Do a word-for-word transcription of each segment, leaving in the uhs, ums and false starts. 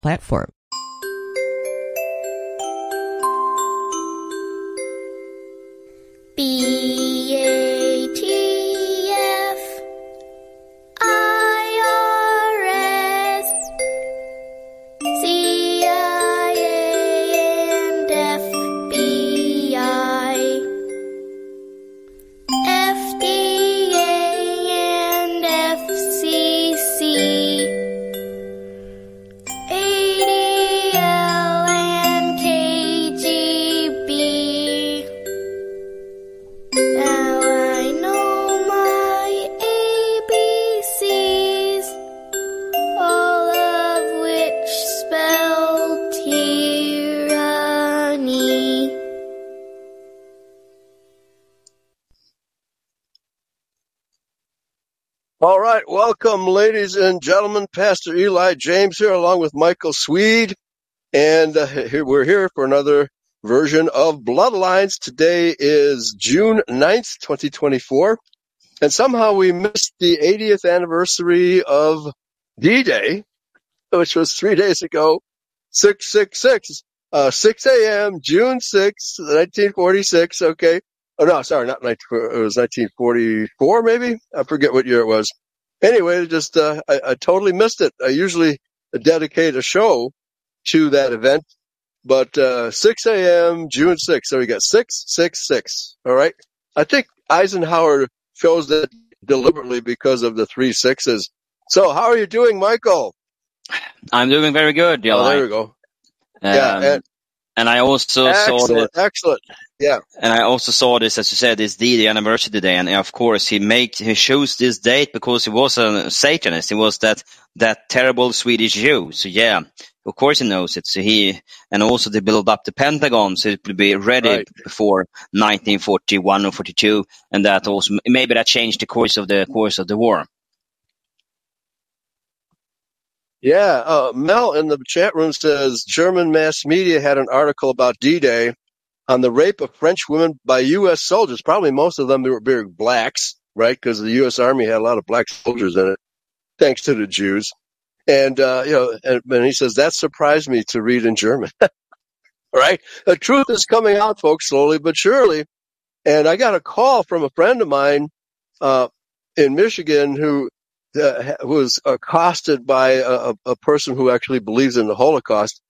platform. B A T F I R S C I A and F B I F D A and F C C A D L and K G B. Now I know my A B Cs, all of which spell tyranny. All right, welcome, ladies and gentlemen. Pastor Eli James here, along with Michael Swede, and uh, here we're here for another version of Bloodlines. Today is June ninth, twenty twenty-four, and somehow we missed the eightieth anniversary of D-Day, which was three days ago, six six six, uh, six a.m., June sixth, nineteen forty-six, okay. Oh, no, sorry, not nineteen, it was nineteen forty-four, maybe? I forget what year it was. Anyway, just uh, I, I totally missed it. I usually dedicate a show to that event, but uh, six a.m., June sixth, so we got six six six, all right? I think Eisenhower chose that deliberately because of the three sixes. So how are you doing, Michael? I'm doing very good, Eli. Oh, there we go. Um, yeah, and, and I also excellent, saw that. Excellent, yeah. And I also saw this, as you said, this D-Day anniversary today, and of course he make he chose this date because he was a Satanist. He was that that terrible Swedish Jew. So yeah, of course he knows it. So he and also they build up the Pentagon, so it will be ready Right. before nineteen forty-one or forty-two, and that also maybe that changed the course of the course of the war. Yeah, uh, Mel in the chat room says German mass media had an article about D-Day on the rape of French women by U S soldiers. Probably most of them were being blacks, right? Because the U S Army had a lot of black soldiers in it, thanks to the Jews. And, uh, you know, and, and he says, that surprised me to read in German. Right? The truth is coming out, folks, slowly but surely. And I got a call from a friend of mine uh, in Michigan who uh, was accosted by a, a person who actually believes in the Holocaust.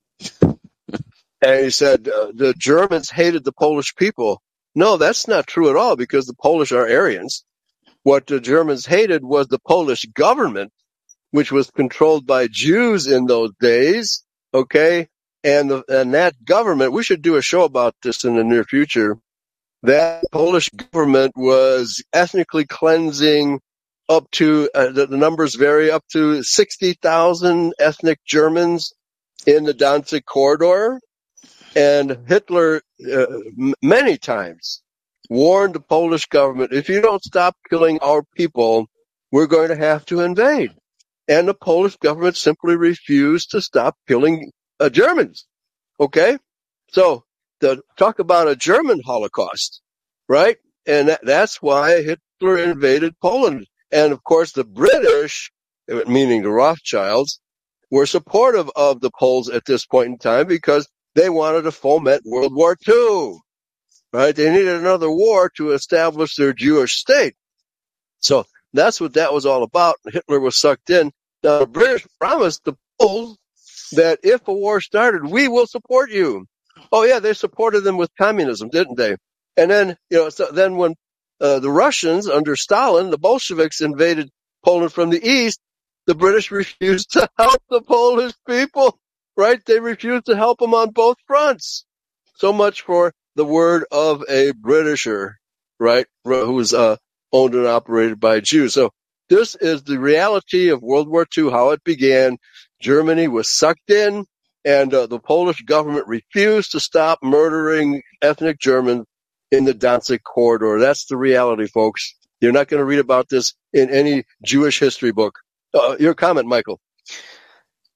And he said, uh, the Germans hated the Polish people. No, that's not true at all, because the Polish are Aryans. What the Germans hated was the Polish government, which was controlled by Jews in those days, okay? And, the, and that government, we should do a show about this in the near future. That Polish government was ethnically cleansing up to, uh, the, the numbers vary, up to sixty thousand ethnic Germans in the Danzig corridor. And Hitler, uh, m- many times, warned the Polish government, if you don't stop killing our people, we're going to have to invade. And the Polish government simply refused to stop killing uh, Germans. Okay? So, to talk about a German Holocaust, right? And that, that's why Hitler invaded Poland. And, of course, the British, meaning the Rothschilds, were supportive of the Poles at this point in time because they wanted to foment World War Two, right? They needed another war to establish their Jewish state. So that's what that was all about. Hitler was sucked in. Now, the British promised the Poles that if a war started, we will support you. Oh, yeah, they supported them with communism, didn't they? And then, you know, so then when uh, the Russians under Stalin, the Bolsheviks invaded Poland from the east, the British refused to help the Polish people. Right? They refused to help them on both fronts. So much for the word of a Britisher, right? Who was uh, owned and operated by Jews. So this is the reality of World War Two, how it began. Germany was sucked in, and uh, the Polish government refused to stop murdering ethnic Germans in the Danzig corridor. That's the reality, folks. You're not going to read about this in any Jewish history book. Uh, your comment, Michael.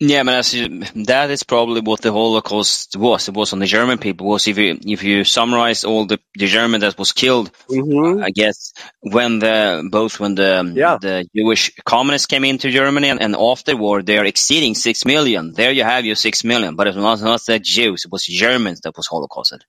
Yeah, but as you, that is probably what the Holocaust was. It was on the German people. Was if you if you summarize all the, the German that was killed, Mm-hmm. I guess when the both when the Yeah. the Jewish communists came into Germany and, and afterward they are exceeding six million. There you have your six million, but it was not, not the Jews. It was Germans that was Holocausted.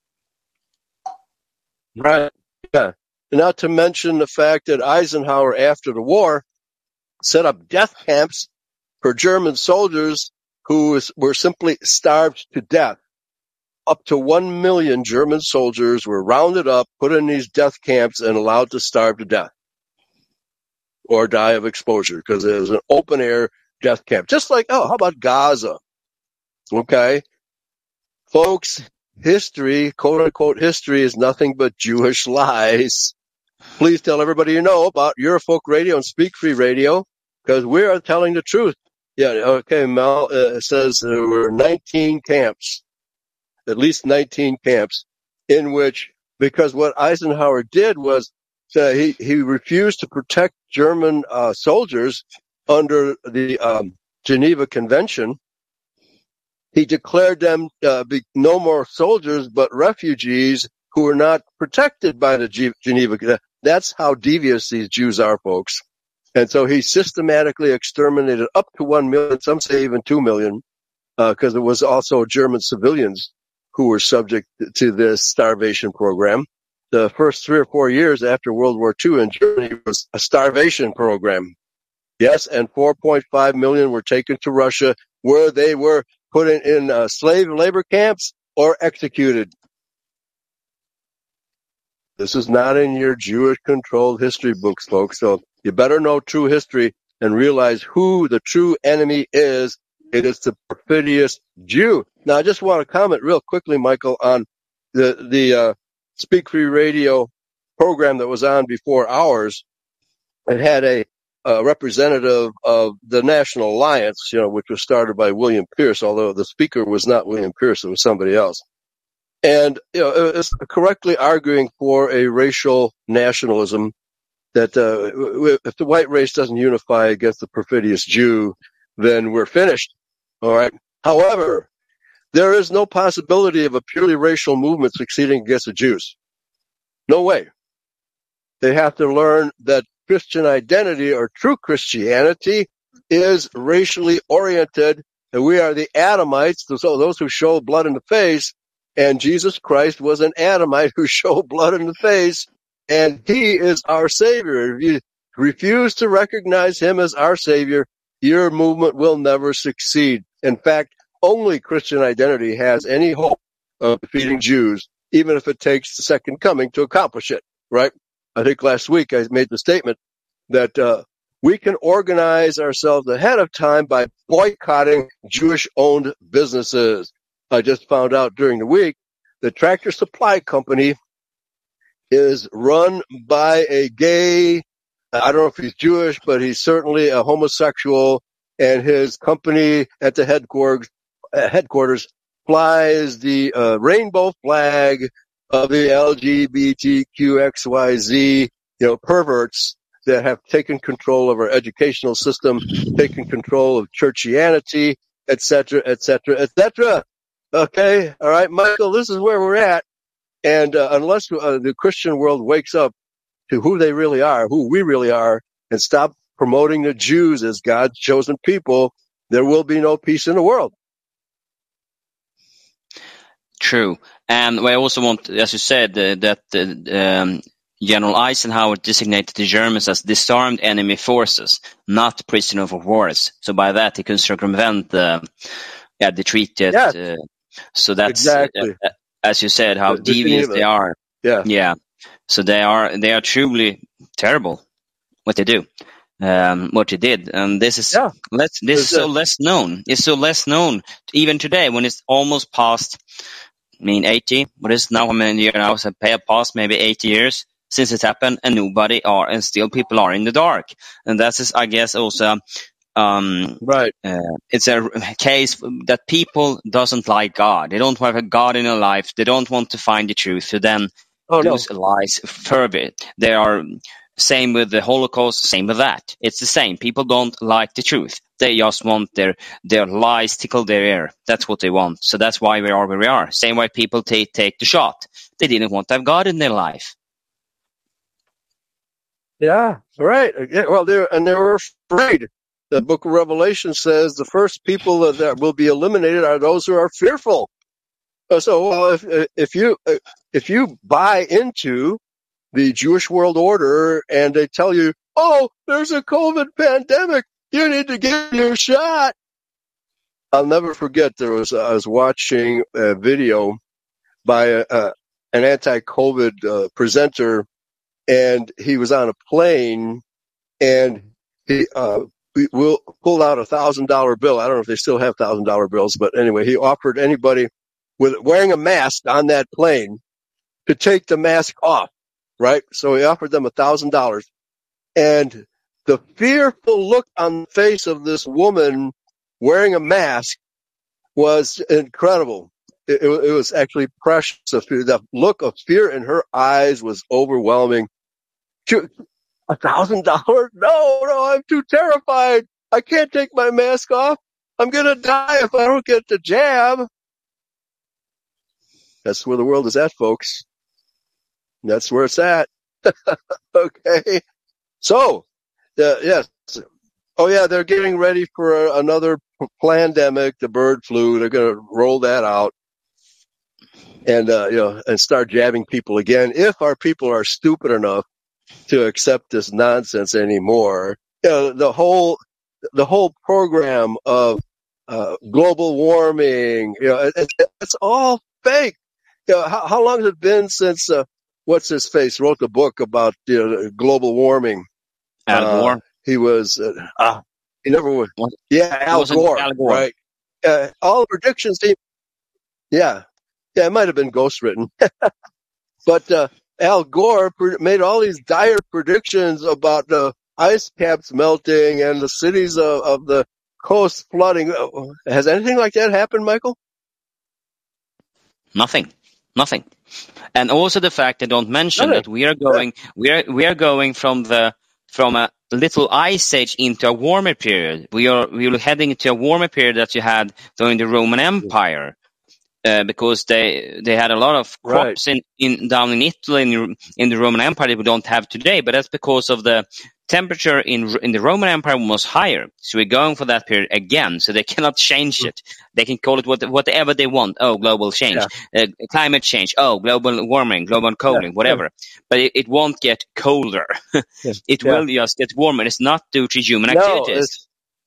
Right. Yeah. Not to mention the fact that Eisenhower, after the war, set up death camps for German soldiers who was, were simply starved to death. Up to one million German soldiers were rounded up, put in these death camps, and allowed to starve to death or die of exposure because it was an open-air death camp. Just like, oh, how about Gaza? Okay. Folks, history, quote-unquote history, is nothing but Jewish lies. Please tell everybody you know about Eurofolk Radio and Speak Free Radio, because we are telling the truth. Yeah, okay, Mel uh, says there were nineteen camps, at least nineteen camps, in which, because what Eisenhower did was uh, he, he refused to protect German uh, soldiers under the um, Geneva Convention. He declared them uh, be no more soldiers, but refugees who were not protected by the G- Geneva. That's how devious these Jews are, folks. And so he systematically exterminated up to one million, some say even two million, because uh, it was also German civilians who were subject to this starvation program. The first three or four years after World War Two in Germany was a starvation program. Yes, and four point five million were taken to Russia, where they were put in, in uh, slave labor camps or executed. This is not in your Jewish-controlled history books, folks. So you better know true history and realize who the true enemy is. It is the perfidious Jew. Now, I just want to comment real quickly, Michael, on the the uh, Speak Free Radio program that was on before ours. It had a, a representative of the National Alliance, you know, which was started by William Pierce, although the speaker was not William Pierce, it was somebody else. And, you know, it's correctly arguing for a racial nationalism that uh, if the white race doesn't unify against the perfidious Jew, then we're finished. All right. However, there is no possibility of a purely racial movement succeeding against the Jews. No way. They have to learn that Christian identity or true Christianity is racially oriented, and we are the Adamites, those who show blood in the face. And Jesus Christ was an Adamite who showed blood in the face, and he is our Savior. If you refuse to recognize him as our Savior, your movement will never succeed. In fact, only Christian identity has any hope of defeating Jews, even if it takes the second coming to accomplish it, right? I think last week I made the statement that uh, we can organize ourselves ahead of time by boycotting Jewish-owned businesses. I just found out during the week the Tractor Supply Company is run by a gay, I don't know if he's Jewish, but he's certainly a homosexual, and his company at the headquarters, uh, headquarters flies the uh, rainbow flag of the L G B T Q X Y Z, you know, perverts that have taken control of our educational system, taken control of churchianity, et cetera, et cetera, et cetera. Okay, all right, Michael, this is where we're at. And uh, unless uh, the Christian world wakes up to who they really are, who we really are, and stop promoting the Jews as God's chosen people, there will be no peace in the world. True. And I also want, as you said, uh, that uh, um, General Eisenhower designated the Germans as disarmed enemy forces, not prisoners of wars. So by that, he can circumvent uh, yeah, the treaty. Yes. Uh, so that's, exactly. uh, as you said, how the, the devious Geneva. they are. Yeah. Yeah. So they are, they are truly terrible, what they do. Um, what they did, and this is yeah. less, this is so less known. It's so less known even today when it's almost past. I mean, eighty. What is it now? How many years now? So past maybe eighty years since it happened, and nobody are, and still people are in the dark. And that is, I guess, also um, right. Uh, it's a case that people doesn't like God. They don't have a God in their life. They don't want to find the truth. So then oh, those no. lies further. They are Same with the Holocaust, same with that. It's the same. People don't like the truth. They just want their, their lies tickle their ear. That's what they want. So that's why we are where we are. Same way people take, take the shot. They didn't want to have God in their life. Yeah, right. Yeah, well, they and they were afraid. The book of Revelation says the first people that, that will be eliminated are those who are fearful. So, well, if if you if you buy into the Jewish world order and they tell you, "Oh, there's a COVID pandemic, you need to get your shot," I'll never forget. There was I was watching a video by a, a, an anti-COVID uh, presenter, and he was on a plane, and he uh, will pulled out a thousand dollar bill. I don't know if they still have thousand dollar bills, but anyway, he offered anybody with wearing a mask on that plane to take the mask off, right? So he offered them a thousand dollars, and the fearful look on the face of this woman wearing a mask was incredible. It, it, it was actually precious. The look of fear in her eyes was overwhelming. A thousand dollars? No, no, I'm too terrified. I can't take my mask off. I'm going to die if I don't get the jab. That's where the world is at, folks. That's where it's at. Okay. So, uh, yes. Oh, yeah, they're getting ready for a, another pandemic, the bird flu. They're going to roll that out and, uh, you know, and start jabbing people again. If our people are stupid enough to accept this nonsense anymore, you know, the whole, the whole program of, uh, global warming, you know, it, it, it's all fake. You know, how, how long has it been since, uh, what's his face wrote the book about, you know, global warming? Al Gore. Uh, he was, uh, uh, he never was. Yeah, Al Gore, Al Gore, right? Uh, all the predictions, he, yeah, yeah, it might have been ghostwritten, but, uh, Al Gore made all these dire predictions about the ice caps melting and the cities of, of the coast flooding. Has anything like that happened, Michael? Nothing. Nothing. And also the fact they don't mention Nothing. that we are going, yeah. we are, we are going from the, from a little ice age into a warmer period. We are, we are heading into a warmer period that you had during the Roman Empire. Uh, because they they had a lot of crops right. in, in down in Italy in, in the Roman Empire that we don't have today, but that's because of the temperature in in the Roman Empire was higher. So we're going for that period again. So they cannot change it. They can call it what, whatever they want. Oh, global change, yeah. uh, climate change. Oh, global warming, global cooling, yeah. whatever. Yeah. But it, it won't get colder. yeah. It yeah. will just get warmer. It's not due to human no, activities.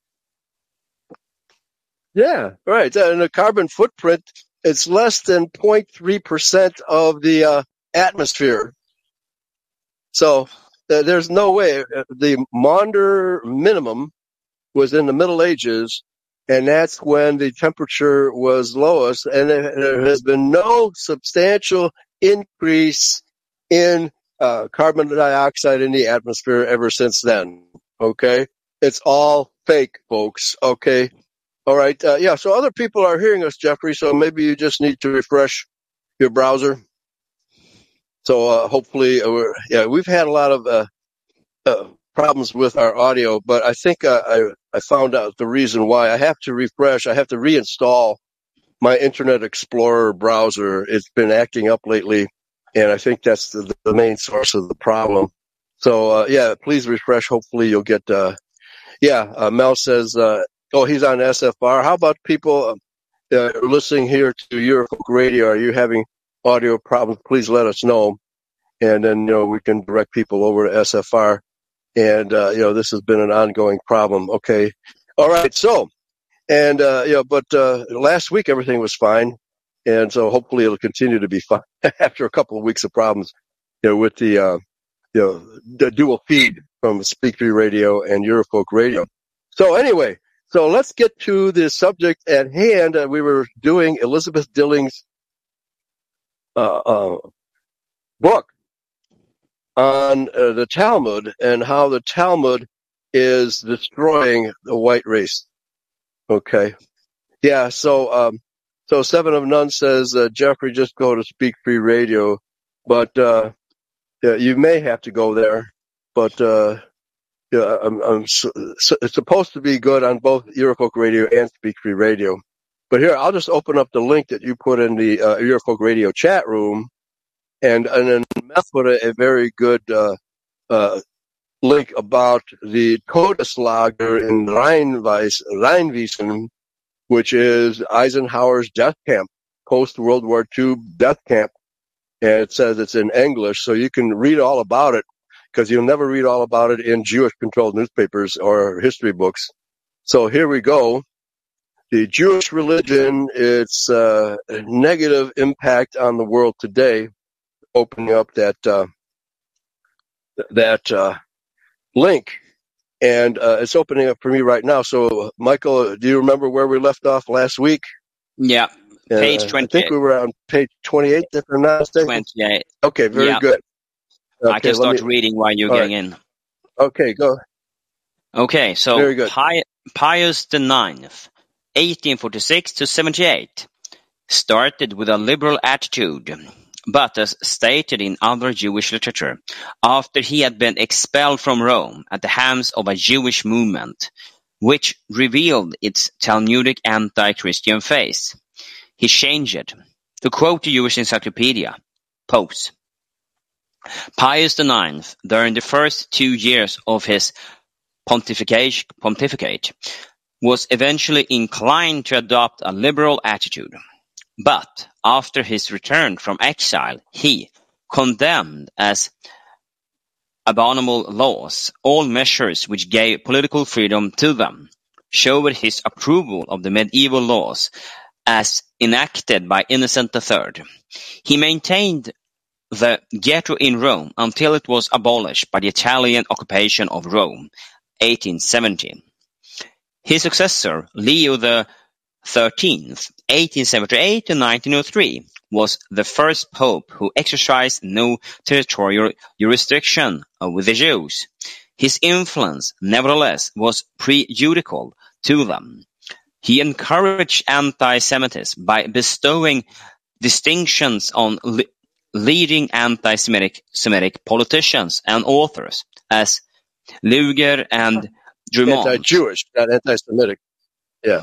Yeah, right. And the carbon footprint. It's less than zero point three percent of the uh, atmosphere. So uh, there's no way. The Maunder minimum was in the Middle Ages, and that's when the temperature was lowest, and there has been no substantial increase in uh, carbon dioxide in the atmosphere ever since then. Okay? It's all fake, folks. Okay? All right. Uh, yeah. So other people are hearing us, Jeffrey. So maybe you just need to refresh your browser. So uh, hopefully, uh, we're, yeah, we've had a lot of uh, uh, problems with our audio, but I think uh, I I found out the reason why. I have to refresh. I have to reinstall my Internet Explorer browser. It's been acting up lately, and I think that's the, the main source of the problem. So uh, yeah, please refresh. Hopefully, you'll get. Uh, yeah, uh, Mel says. Uh, Oh, he's on S F R. How about people uh, listening here to Eurofolk Radio? Are you having audio problems? Please let us know, and then you know we can direct people over to S F R. And uh, you know this has been an ongoing problem. Okay, all right. So, and uh, you know, but uh, last week everything was fine, and so hopefully it'll continue to be fine after a couple of weeks of problems. You know, with the uh, you know the dual feed from Speak Free Radio and Eurofolk Radio. So anyway. So let's get to the subject at hand. Uh, we were doing Elizabeth Dilling's uh, uh, book on uh, the Talmud and how the Talmud is destroying the white race. Okay. Yeah, so um, so Seven of None says, uh, Jeffrey, just go to Speak Free Radio. But uh, yeah, you may have to go there. but uh, yeah, I'm, I'm so, so it's supposed to be good on both Eurofolk Radio and Speak Free Radio. But here, I'll just open up the link that you put in the uh, Eurofolk Radio chat room, and and then Meth put a, a very good uh, uh, link about the Todeslager in Rheinwies, Rheinwiesen, which is Eisenhower's death camp, post-World War Two death camp. And it says it's in English, so you can read all about it, because you'll never read all about it in Jewish-controlled newspapers or history books. So here we go. The Jewish religion, its uh, negative impact on the world today, opening up that uh, that uh, link. And uh, it's opening up for me right now. So, Michael, do you remember where we left off last week? Yeah, page uh, twenty-eight. I think we were on page twenty-eight, if I'm not mistaken. twenty-eight. Okay, very yeah. good. Okay, I can start me... reading while you're All getting right. in. Okay, go. Okay, so very good. Pi- Pius the Ninth, eighteen forty-six to seventy-eight, started with a liberal attitude, but as stated in other Jewish literature, after he had been expelled from Rome at the hands of a Jewish movement, which revealed its Talmudic anti-Christian face, he changed it. To quote the Jewish Encyclopedia, Popes. Pius the Ninth, during the first two years of his pontificate, pontificate, was eventually inclined to adopt a liberal attitude. But after his return from exile, he condemned as abominable laws all measures which gave political freedom to them, showed his approval of the medieval laws as enacted by Innocent the Third. He maintained the ghetto in Rome until it was abolished by the Italian occupation of Rome, eighteen seventy. His successor, Leo the Thirteenth, eighteen seventy-eight to nineteen oh three, was the first pope who exercised no territorial jurisdiction with the Jews. His influence, nevertheless, was prejudicial to them. He encouraged anti-Semitism by bestowing distinctions on le- leading anti-Semitic Semitic politicians and authors, as Luger and Drummond. Anti-Jewish, not anti-Semitic. Yeah.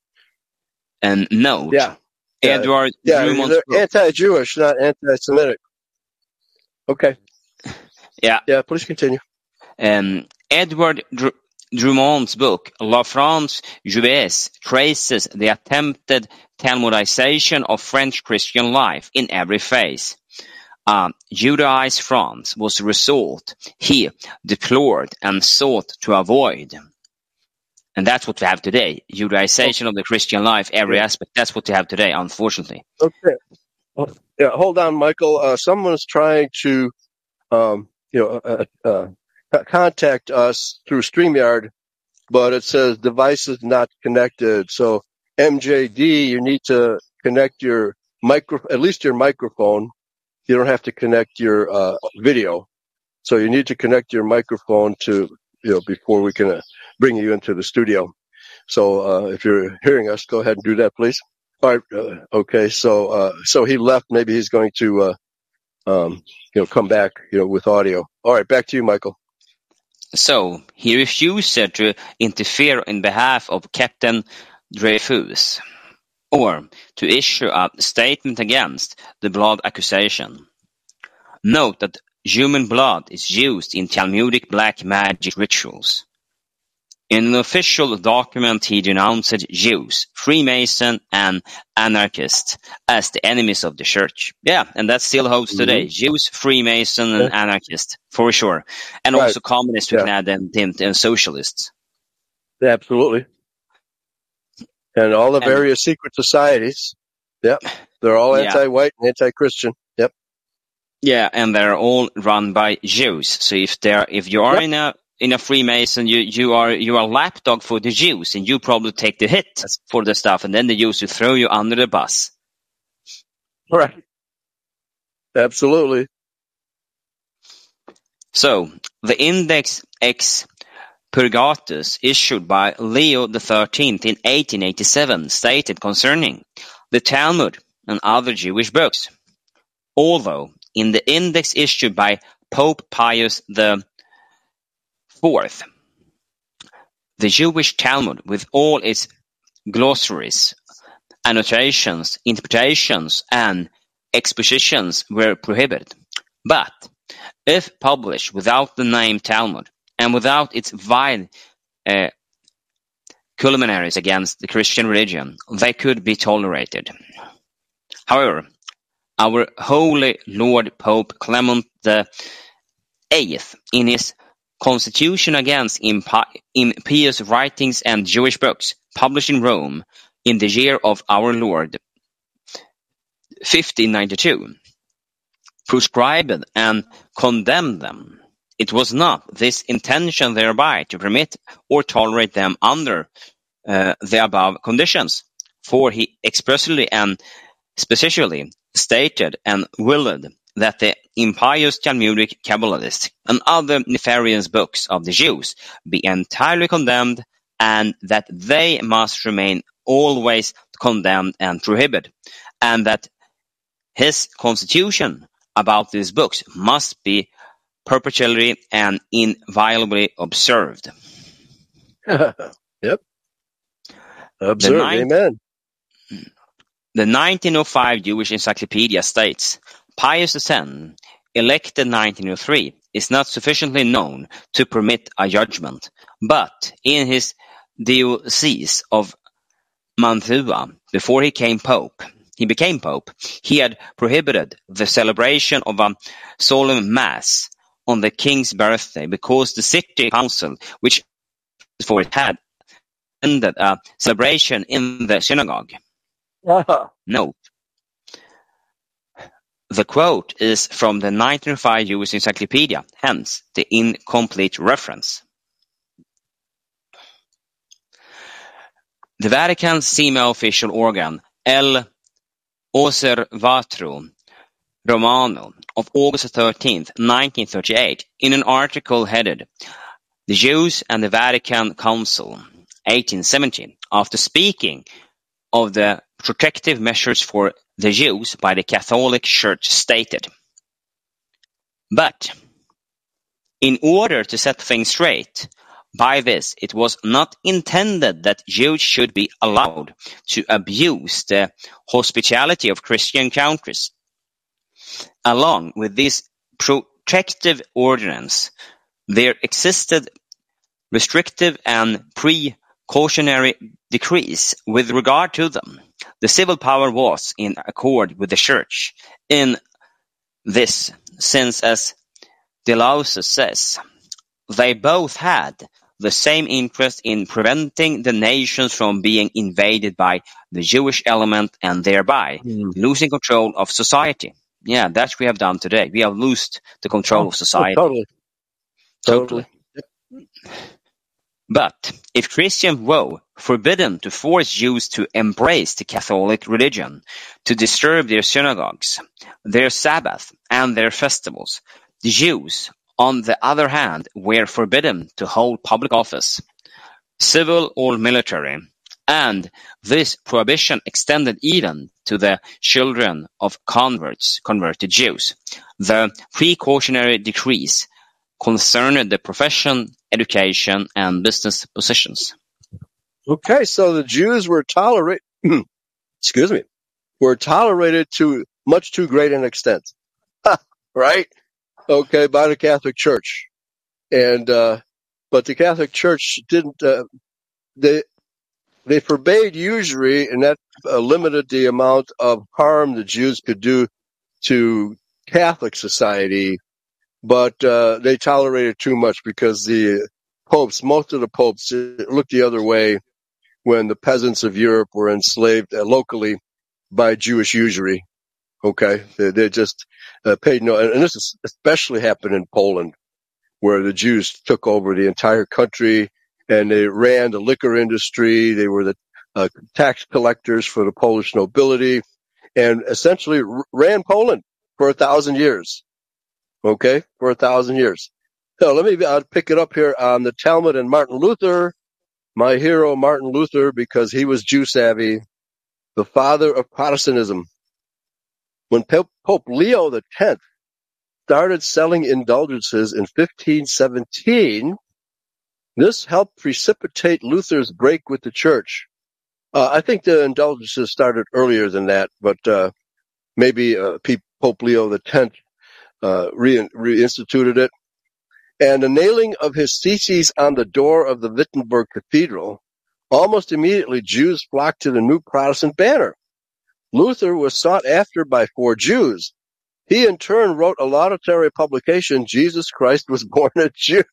And note, yeah. Edward yeah, Drummond's they're anti-Jewish, not anti-Semitic. Okay. Yeah. Yeah, please continue. Um, Edward Dr- Drummond's book, La France Juive, traces the attempted Talmudization of French Christian life in every phase. Uh, Judaized France was the result he deplored and sought to avoid. And that's what we have today. Judaization oh. of the Christian life, every yeah. aspect. That's what we have today, unfortunately. Okay. Oh, yeah, hold on, Michael. Uh, someone's trying to, um, you know, uh, uh, contact us through StreamYard, but it says devices not connected. So, M J D, you need to connect your micro, at least your microphone. You don't have to connect your uh, video. So you need to connect your microphone to, you know, before we can uh, bring you into the studio. So uh, if you're hearing us, go ahead and do that, please. All right. Uh, okay. So uh, so he left. Maybe he's going to, uh, um, you know, come back, you know, with audio. All right. Back to you, Michael. So he refused to interfere in behalf of Captain Dreyfus, or to issue a statement against the blood accusation. Note that human blood is used in Talmudic black magic rituals. In an official document, he denounced Jews, Freemason, and anarchists as the enemies of the church. Yeah, and that still holds today. Mm-hmm. Jews, Freemason, and yeah. anarchists, for sure. And right. also communists, we yeah. can add them, them, and socialists. Absolutely. And all the various and, secret societies. Yep. They're all yeah. anti-white and anti-Christian. Yep. Yeah, and they're all run by Jews. So if they're, if you are yep. in a, in a Freemason, you, you are, you are a lapdog for the Jews, and you probably take the hit That's, for the stuff, and then the Jews will throw you under the bus. Right. Absolutely. So, the Index Ex Purgatus, issued by Leo the Thirteenth in eighteen eighty-seven, stated concerning the Talmud and other Jewish books. Although in the index issued by Pope Pius the Fourth, the Jewish Talmud, with all its glossaries, annotations, interpretations, and expositions, were prohibited. But if published without the name Talmud and without its vile uh, culminaries against the Christian religion, they could be tolerated. However, our Holy Lord Pope Clement the Eighth, in his Constitution against impi- impious writings and Jewish books, published in Rome in the year of our Lord fifteen ninety-two, proscribed and condemned them. It was not this intention thereby to permit or tolerate them under uh, the above conditions, for he expressly and specially stated and willed that the impious Talmudic Kabbalists and other nefarious books of the Jews be entirely condemned, and that they must remain always condemned and prohibited, and that his constitution about these books must be perpetually and inviolably observed. Yep. Observed, nine- amen. The nineteen oh five Jewish Encyclopedia states, Pius X, elected nineteen oh three, is not sufficiently known to permit a judgment, but in his diocese of Mantua, before he came pope, he became pope, he had prohibited the celebration of a solemn mass on the king's birthday, because the city council, which before it had ended a celebration in the synagogue. Uh-huh. Note. The quote is from the nineteen oh five Jewish Encyclopedia, hence the incomplete reference. The Vatican's semi-official organ, El Osservatore Romano, of August thirteenth, nineteen thirty-eight, in an article headed The Jews and the Vatican Council, eighteen seventeen, after speaking of the protective measures for the Jews by the Catholic Church, stated, but in order to set things straight, by this it was not intended that Jews should be allowed to abuse the hospitality of Christian countries. Along with this protective ordinance, there existed restrictive and precautionary decrees with regard to them. The civil power was in accord with the Church in this sense, as Deleuze says, they both had the same interest in preventing the nations from being invaded by the Jewish element and thereby Mm. losing control of society. Yeah, that we have done today. We have lost the control Oh, of society. oh, totally. Totally. But if Christians were forbidden to force Jews to embrace the Catholic religion, to disturb their synagogues, their Sabbath, and their festivals, the Jews, on the other hand, were forbidden to hold public office, civil or military, and this prohibition extended even to the children of converts, converted Jews. The precautionary decrees concerned the profession, education, and business positions. Okay, so the Jews were tolerated, excuse me, were tolerated to much too great an extent, right? Okay, by the Catholic Church. And, uh, but the Catholic Church didn't, uh, they, they forbade usury, and that uh, limited the amount of harm the Jews could do to Catholic society, but uh, they tolerated too much because the popes, most of the popes, looked the other way when the peasants of Europe were enslaved uh, locally by Jewish usury. Okay, they, they just uh, paid no, and this is especially happened in Poland, where the Jews took over the entire country and they ran the liquor industry. They were the uh, tax collectors for the Polish nobility, and essentially r- ran Poland for a thousand years. Okay, for a thousand years. So let me uh, pick it up here on the Talmud and Martin Luther, my hero Martin Luther, because he was Jew savvy, the father of Protestantism. When Pope, Pope Leo the Tenth started selling indulgences in fifteen seventeen, This helped precipitate Luther's break with the church. Uh, I think the indulgences started earlier than that, but uh, maybe uh, Pope Leo the Tenth uh, re- reinstituted it. And the nailing of his theses on the door of the Wittenberg Cathedral, almost immediately Jews flocked to the new Protestant banner. Luther was sought after by four Jews. He in turn wrote a laudatory publication, Jesus Christ was born a Jew,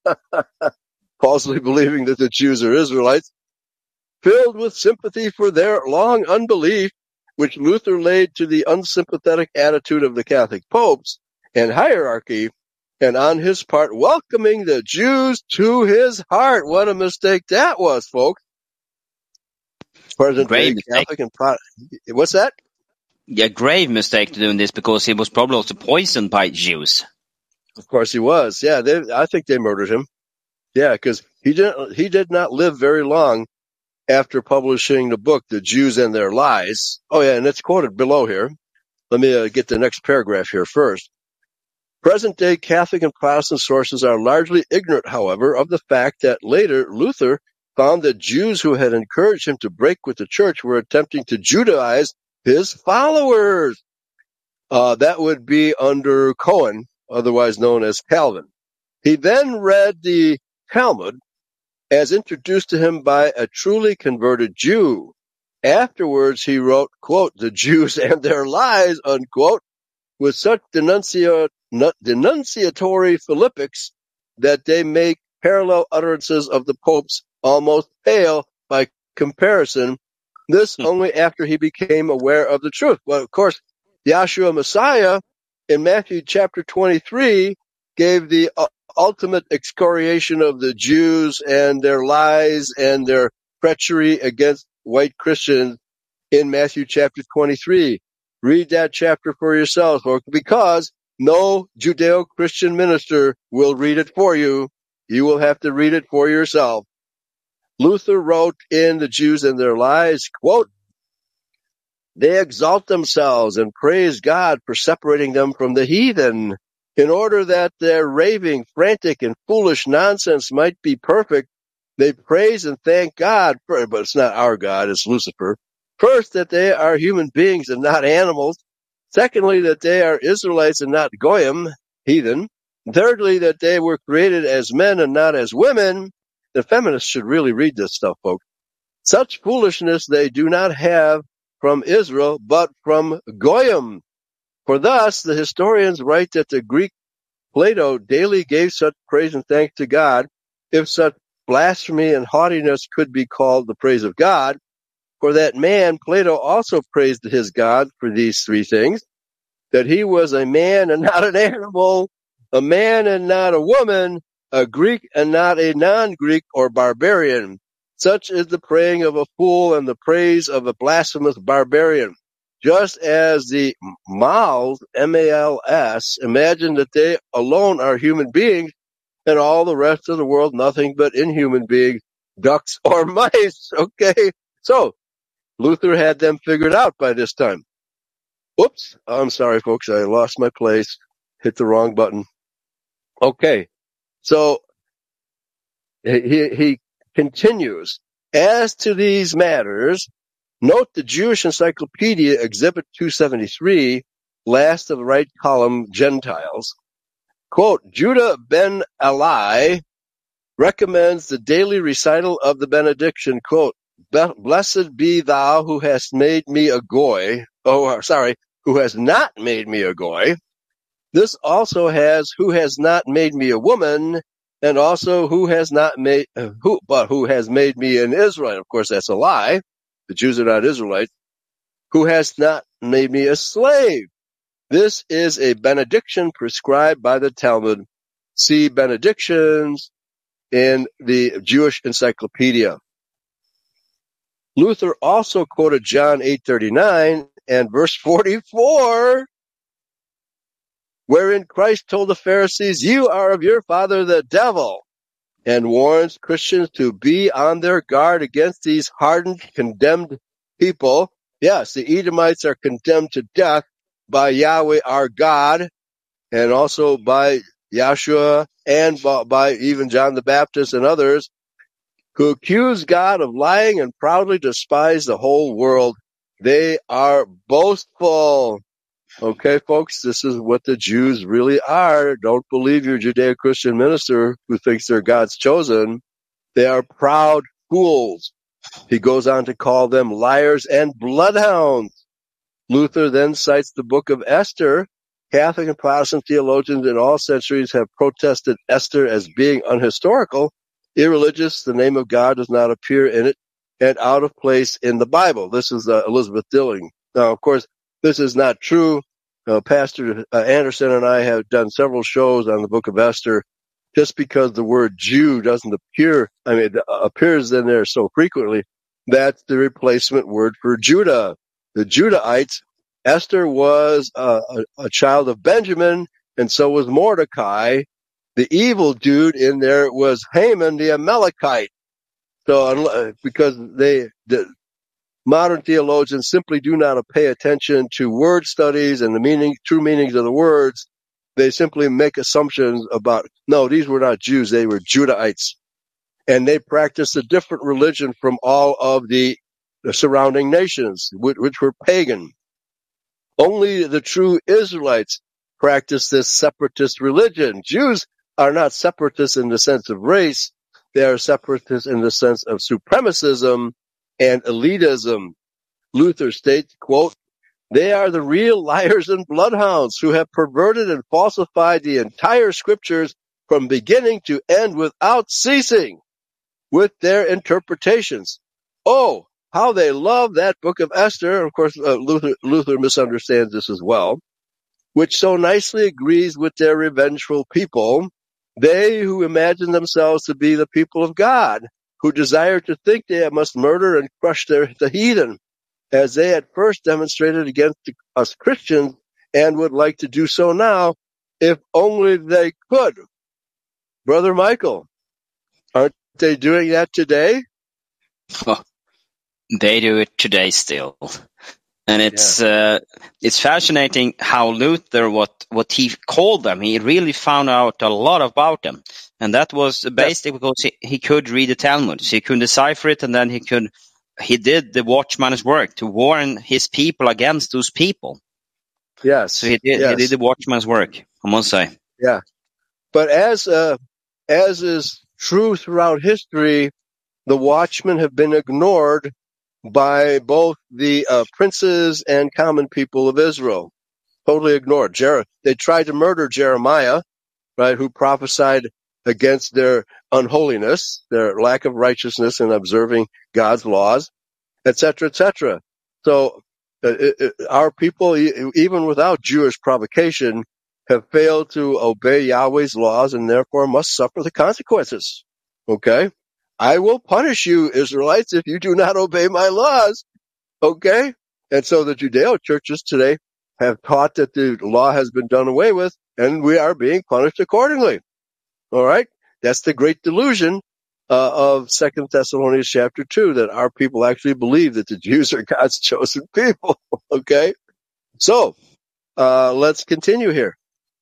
falsely believing that the Jews are Israelites. Filled with sympathy for their long unbelief, which Luther laid to the unsympathetic attitude of the Catholic popes and hierarchy, and on his part welcoming the Jews to his heart. What a mistake that was, folks. Present Grave day mistake. Catholic and Protestant. What's that? Yeah, grave mistake to doing this because he was probably also poisoned by Jews. Of course he was. Yeah, they, I think they murdered him. Yeah, because he didn't. He did not live very long after publishing the book, The Jews and Their Lies. Oh, yeah, and it's quoted below here. Let me uh, get the next paragraph here first. Present-day Catholic and Protestant sources are largely ignorant, however, of the fact that later Luther found that Jews who had encouraged him to break with the church were attempting to Judaize his followers. Uh, that would be under Cohen, otherwise known as Calvin. He then read the Talmud as introduced to him by a truly converted Jew. Afterwards, he wrote, quote, The Jews and Their Lies, unquote, with such denuncio- denunciatory philippics that they make parallel utterances of the popes almost pale by comparison. This only after he became aware of the truth. Well, of course, Yahshua Messiah in Matthew chapter twenty-three gave the uh, ultimate excoriation of the Jews and their lies and their treachery against white Christians in Matthew chapter twenty-three. Read that chapter for yourselves, folks, because no Judeo-Christian minister will read it for you. You will have to read it for yourself. Luther wrote in The Jews and Their Lies, quote, They exalt themselves and praise God for separating them from the heathen, in order that their raving, frantic, and foolish nonsense might be perfect. They praise and thank God, for, but it's not our God, it's Lucifer. First, that they are human beings and not animals. Secondly, that they are Israelites and not Goyim, heathen. Thirdly, that they were created as men and not as women. The feminists should really read this stuff, folks. Such foolishness they do not have from Israel, but from Goyim. For thus, the historians write that the Greek Plato daily gave such praise and thanks to God, if such blasphemy and haughtiness could be called the praise of God. For that man, Plato also praised his God for these three things, that he was a man and not an animal, a man and not a woman, a Greek and not a non-Greek or barbarian. Such is the praying of a fool and the praise of a blasphemous barbarian. Just as the Mals, M A L S, imagine that they alone are human beings and all the rest of the world nothing but inhuman beings, ducks or mice. Okay, so Luther had them figured out by this time. Oops, I'm sorry, folks. I lost my place. Hit the wrong button. Okay, so he, he continues. As to these matters, note the Jewish Encyclopedia, Exhibit two seventy-three, last of the right column, Gentiles. Quote, Judah ben Eli recommends the daily recital of the benediction, quote, Blessed be thou who hast made me a goy. Oh, sorry, who has not made me a goy. This also has who has not made me a woman, and also who has not made uh, who, but who has made me an Israelite. Of course, that's a lie. The Jews are not Israelites. Who has not made me a slave. This is a benediction prescribed by the Talmud. See benedictions in the Jewish Encyclopedia. Luther also quoted John eight thirty-nine and verse forty-four, wherein Christ told the Pharisees, you are of your father the devil, and warns Christians to be on their guard against these hardened, condemned people. Yes, the Edomites are condemned to death by Yahweh our God, and also by Yahshua, and by, by even John the Baptist and others, who accuse God of lying and proudly despise the whole world. They are boastful. Okay, folks, this is what the Jews really are. Don't believe your Judeo-Christian minister who thinks they're God's chosen. They are proud fools. He goes on to call them liars and bloodhounds. Luther then cites the book of Esther. Catholic and Protestant theologians in all centuries have protested Esther as being unhistorical, irreligious, the name of God does not appear in it, and out of place in the Bible. This is uh, Elizabeth Dilling. Now, of course, this is not true. Uh, Pastor uh, Anderson and I have done several shows on the book of Esther. Just because the word Jew doesn't appear, I mean, it appears in there so frequently, that's the replacement word for Judah. The Judahites, Esther was uh, a, a child of Benjamin, and so was Mordecai. The evil dude in there was Haman the Amalekite. So, because they, the modern theologians simply do not pay attention to word studies and the meaning, true meanings of the words, they simply make assumptions about, no, these were not Jews, they were Judahites. And they practiced a different religion from all of the, the surrounding nations, which, which were pagan. Only the true Israelites practice this separatist religion. Jews are not separatists in the sense of race. They are separatists in the sense of supremacism and elitism. Luther states, quote, they are the real liars and bloodhounds who have perverted and falsified the entire scriptures from beginning to end without ceasing with their interpretations. Oh, how they love that book of Esther. Of course, uh, Luther, Luther misunderstands this as well, which so nicely agrees with their revengeful people. They who imagine themselves to be the people of God, who desire to think they must murder and crush their, the heathen, as they at first demonstrated against us Christians and would like to do so now, if only they could. Brother Michael, aren't they doing that today? Oh, they do it today still. And it's yeah. uh, it's fascinating how Luther, what, what he called them, he really found out a lot about them. And that was basically because he, he could read the Talmud. So he could decipher it, and then he could he did the watchman's work to warn his people against those people. Yes. So he did, yes. he did the watchman's work, I must say. Yeah. But as uh, as is true throughout history, the watchmen have been ignored by both the uh, princes and common people of Israel. Totally ignored. Jer- they tried to murder Jeremiah, right, who prophesied against their unholiness, their lack of righteousness in observing God's laws, et cetera, et cetera. So uh, it, it, our people, e- even without Jewish provocation, have failed to obey Yahweh's laws and therefore must suffer the consequences. Okay? I will punish you, Israelites, if you do not obey my laws. Okay? And so the Judeo churches today have taught that the law has been done away with, and we are being punished accordingly. All right? That's the great delusion uh, of Second Thessalonians chapter two, that our people actually believe that the Jews are God's chosen people. Okay? So, uh, let's continue here.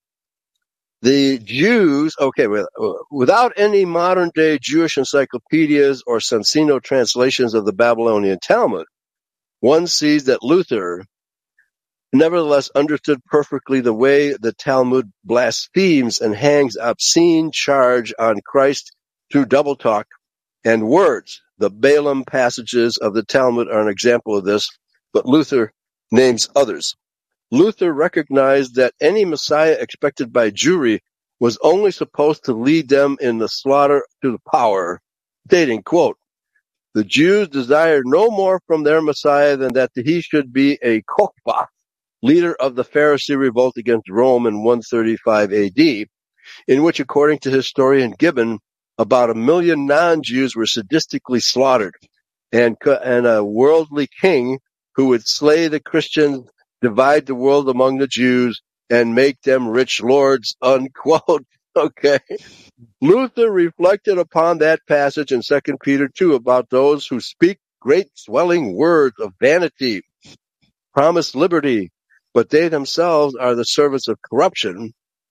The Jews, okay, without any modern-day Jewish encyclopedias or Sensino translations of the Babylonian Talmud, one sees that Luther nevertheless understood perfectly the way the Talmud blasphemes and hangs obscene charge on Christ through double talk and words. The Balaam passages of the Talmud are an example of this, but Luther names others. Luther recognized that any Messiah expected by Jewry was only supposed to lead them in the slaughter to the power, stating, quote, the Jews desire no more from their Messiah than that he should be a Kokhba, leader of the Pharisee revolt against Rome in one thirty-five A D, in which, according to historian Gibbon, about a million non-Jews were sadistically slaughtered, and, and a worldly king who would slay the Christians, divide the world among the Jews, and make them rich lords, unquote. Okay. Luther reflected upon that passage in Second Peter two about those who speak great swelling words of vanity, promise liberty, but they themselves are the servants of corruption,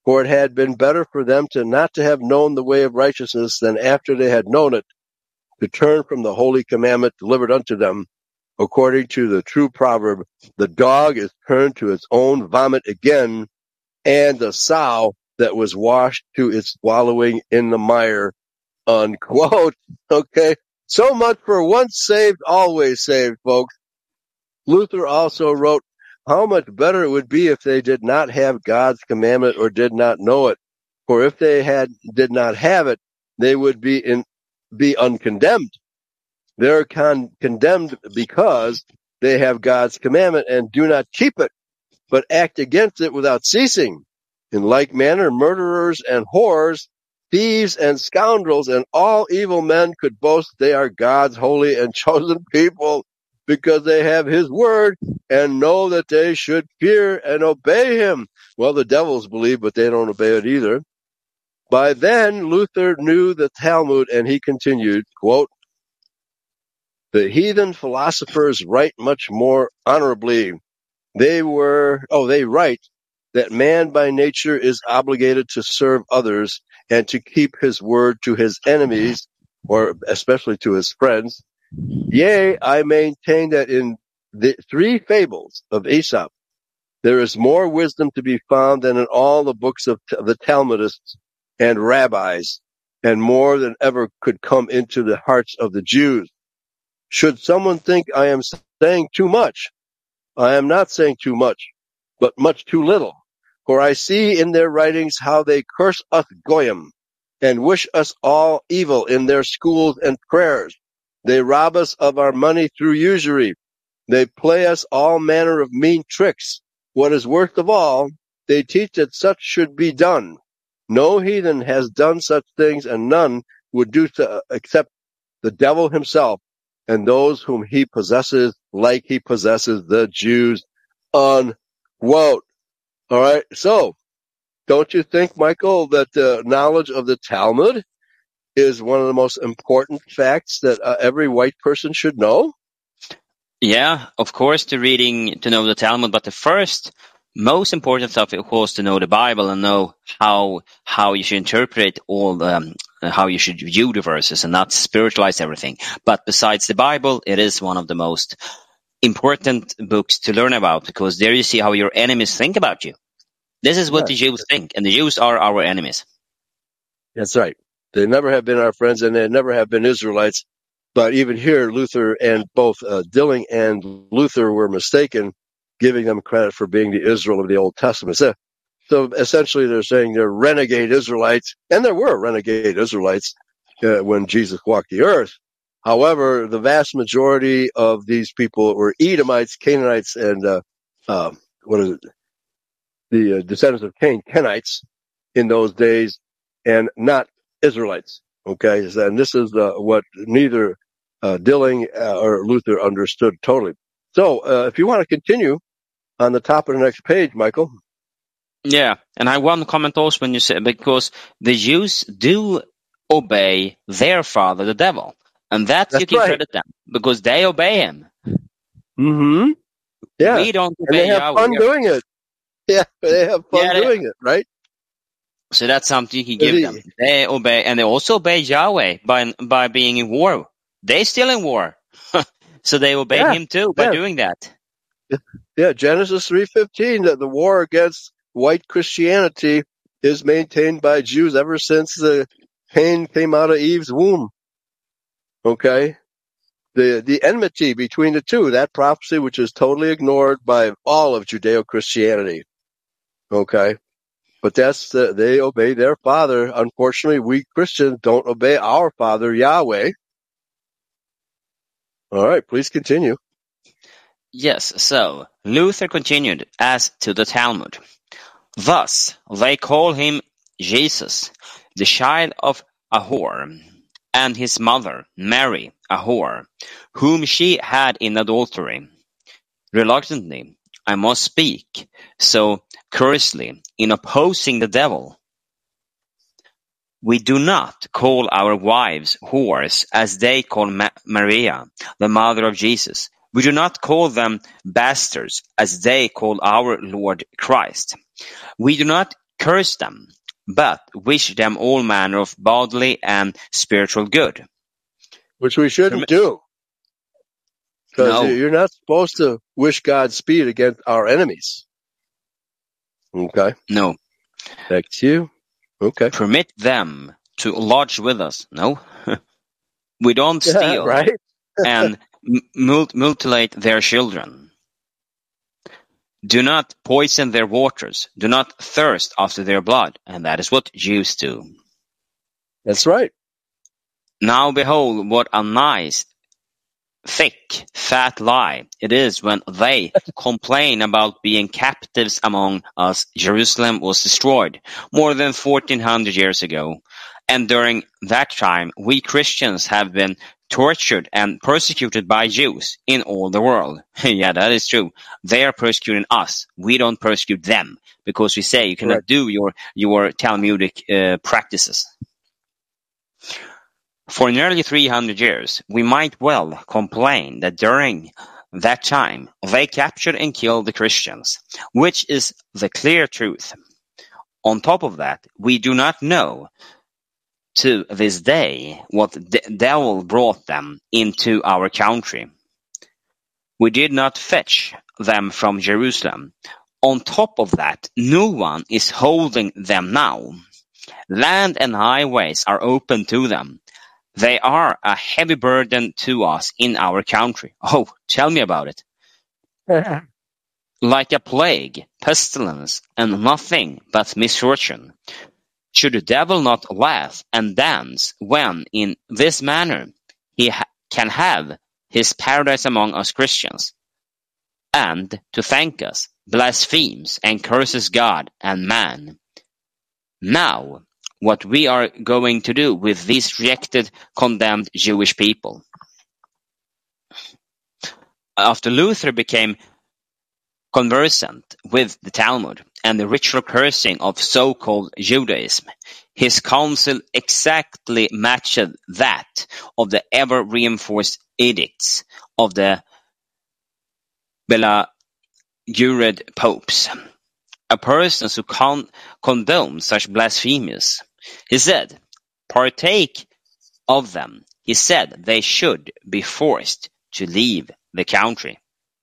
For it had been better for them to not to have known the way of righteousness than after they had known it, to turn from the holy commandment delivered unto them, according to the true proverb, the dog is turned to its own vomit again, and the sow that was washed to its wallowing in the mire, unquote. Okay, so much for once saved, always saved, folks. Luther also wrote, how much better it would be if they did not have God's commandment or did not know it. For if they had did not have it, they would be in be uncondemned. They're con- condemned because they have God's commandment and do not keep it, but act against it without ceasing. In like manner, murderers and whores, thieves and scoundrels, and all evil men could boast they are God's holy and chosen people, because they have his word and know that they should fear and obey him. Well, the devils believe, but they don't obey it either. By then, Luther knew the Talmud, and he continued, quote, the heathen philosophers write much more honorably. They were, oh, they write that man by nature is obligated to serve others and to keep his word to his enemies, or especially to his friends. Yea, I maintain that in the three fables of Aesop, there is more wisdom to be found than in all the books of t- the Talmudists and rabbis, and more than ever could come into the hearts of the Jews. Should someone think I am saying too much, I am not saying too much, but much too little. For I see in their writings how they curse us goyim, and wish us all evil in their schools and prayers. They rob us of our money through usury. They play us all manner of mean tricks. What is worst of all, they teach that such should be done. No heathen has done such things, and none would do so except the devil himself, and those whom he possesses, like he possesses the Jews. Unquote. All right. So, don't you think, Michael, that the knowledge of the Talmud is one of the most important facts that uh, every white person should know? Yeah, of course, the reading to know the Talmud, but the first most important stuff, of course, to know the Bible and know how how you should interpret all the, um, how you should view the verses and not spiritualize everything. But besides the Bible, it is one of the most important books to learn about, because there you see how your enemies think about you. This is what Right. the Jews think, and the Jews are our enemies. That's right. They never have been our friends, and they never have been Israelites. But even here, Luther and both uh, Dilling and Luther were mistaken, giving them credit for being the Israel of the Old Testament. So, so essentially, they're saying they're renegade Israelites, and there were renegade Israelites uh, when Jesus walked the earth. However, the vast majority of these people were Edomites, Canaanites, and uh, uh, what is it? The uh, descendants of Cain, Kenites, in those days, and not Israelites. Okay, and this is uh, what neither uh, Dilling uh, or Luther understood totally. So, uh, if you want to continue on the top of the next page, Michael. Yeah, and I want to comment also when you say, because the Jews do obey their father, the devil, and that That's you can right. credit them, because they obey him. Mm-hmm. Yeah, We don't and obey they have Yahweh. fun doing it. Yeah, they have fun Yeah, they- doing it, right? So that's something you can give They- them. They obey, and they also obey Yahweh by by being in war. They still in war, so they obey Yeah, him too by yeah. doing that. Yeah, Genesis three fifteen, that the war against white Christianity is maintained by Jews ever since the Cain came out of Eve's womb. Okay? The the enmity between the two, that prophecy which is totally ignored by all of Judeo-Christianity. Okay? But that's the, they obey their father. Unfortunately, we Christians don't obey our father, Yahweh. All right, please continue. Yes, so Luther continued as to the Talmud. Thus they call him Jesus, the child of a whore, and his mother, Mary, a whore, whom she had in adultery. Reluctantly, I must speak so curiously in opposing the devil. We do not call our wives whores as they call Ma- Maria, the mother of Jesus. We do not call them bastards as they call our Lord Christ. We do not curse them, but wish them all manner of bodily and spiritual good. Which we shouldn't do. Because No. you're not supposed to wish Godspeed against our enemies. Okay. No. Back to you. Okay. Permit them to lodge with us. No. We don't steal right? and mul- mutilate their children. Do not poison their waters. Do not thirst after their blood. And that is what Jews do. That's right. Now behold, what a nice, thick, fat lie it is when they complain about being captives among us. Jerusalem was destroyed more than fourteen hundred years ago. And during that time, we Christians have been tortured and persecuted by Jews in all the world. Yeah, that is true. They are persecuting us. We don't persecute them because we say you cannot Correct. do your, your Talmudic uh, practices. For nearly three hundred years, we might well complain that during that time, they captured and killed the Christians, which is the clear truth. On top of that, we do not know to this day what the devil brought them into our country. We did not fetch them from Jerusalem. On top of that, no one is holding them now. Land and highways are open to them. They are a heavy burden to us in our country. Oh, tell me about it. Like a plague, pestilence, and nothing but misfortune. Should the devil not laugh and dance when, in this manner, he ha- can have his paradise among us Christians, and, to thank us, blasphemes and curses God and man? Now, what we are going to do with these rejected, condemned Jewish people. After Luther became conversant with the Talmud and the ritual cursing of so-called Judaism, his counsel exactly matched that of the ever-reinforced edicts of the beleaguered popes. A person who con- condones such blasphemies, he said, partake of them. He said they should be forced to leave the country.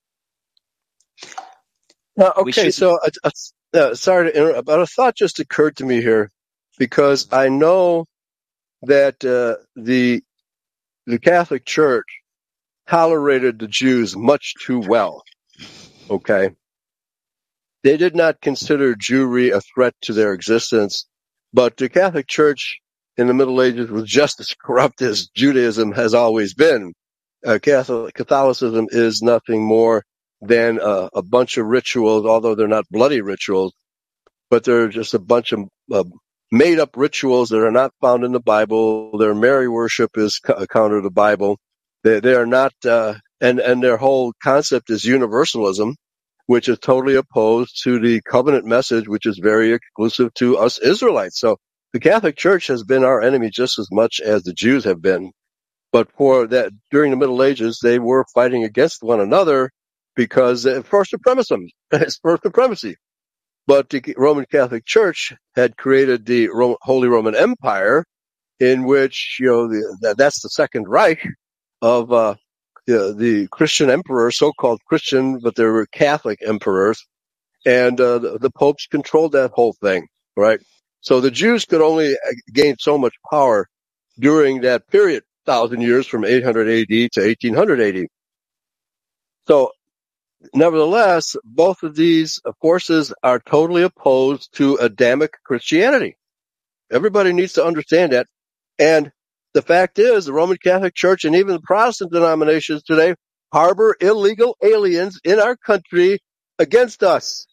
Uh, okay, should- so uh, uh, uh, sorry to interrupt, but a thought just occurred to me here, because I know that uh, the the Catholic Church tolerated the Jews much too well. Okay, they did not consider Jewry a threat to their existence, but the Catholic Church in the Middle Ages was just as corrupt as Judaism has always been. Uh, Catholic Catholicism is nothing more than uh, a bunch of rituals, although they're not bloody rituals, but they're just a bunch of uh, made-up rituals that are not found in the Bible. Their Mary worship is co- counter to the Bible. They, they are not, uh, and, and their whole concept is universalism, which is totally opposed to the covenant message, which is very exclusive to us Israelites. So the Catholic Church has been our enemy just as much as the Jews have been. But for that, during the Middle Ages, they were fighting against one another because uh, first supremacy, it's first supremacy. But the Roman Catholic Church had created the Ro- Holy Roman Empire, in which, you know, the, that, that's the Second Reich of uh, the, the Christian emperors, so-called Christian, but they were Catholic emperors, and uh, the, the popes controlled that whole thing, right? So the Jews could only gain so much power during that period, thousand years from eight hundred A D to eighteen hundred A D. So, nevertheless, both of these forces are totally opposed to Adamic Christianity. Everybody needs to understand that. And the fact is, the Roman Catholic Church and even the Protestant denominations today harbor illegal aliens in our country against us.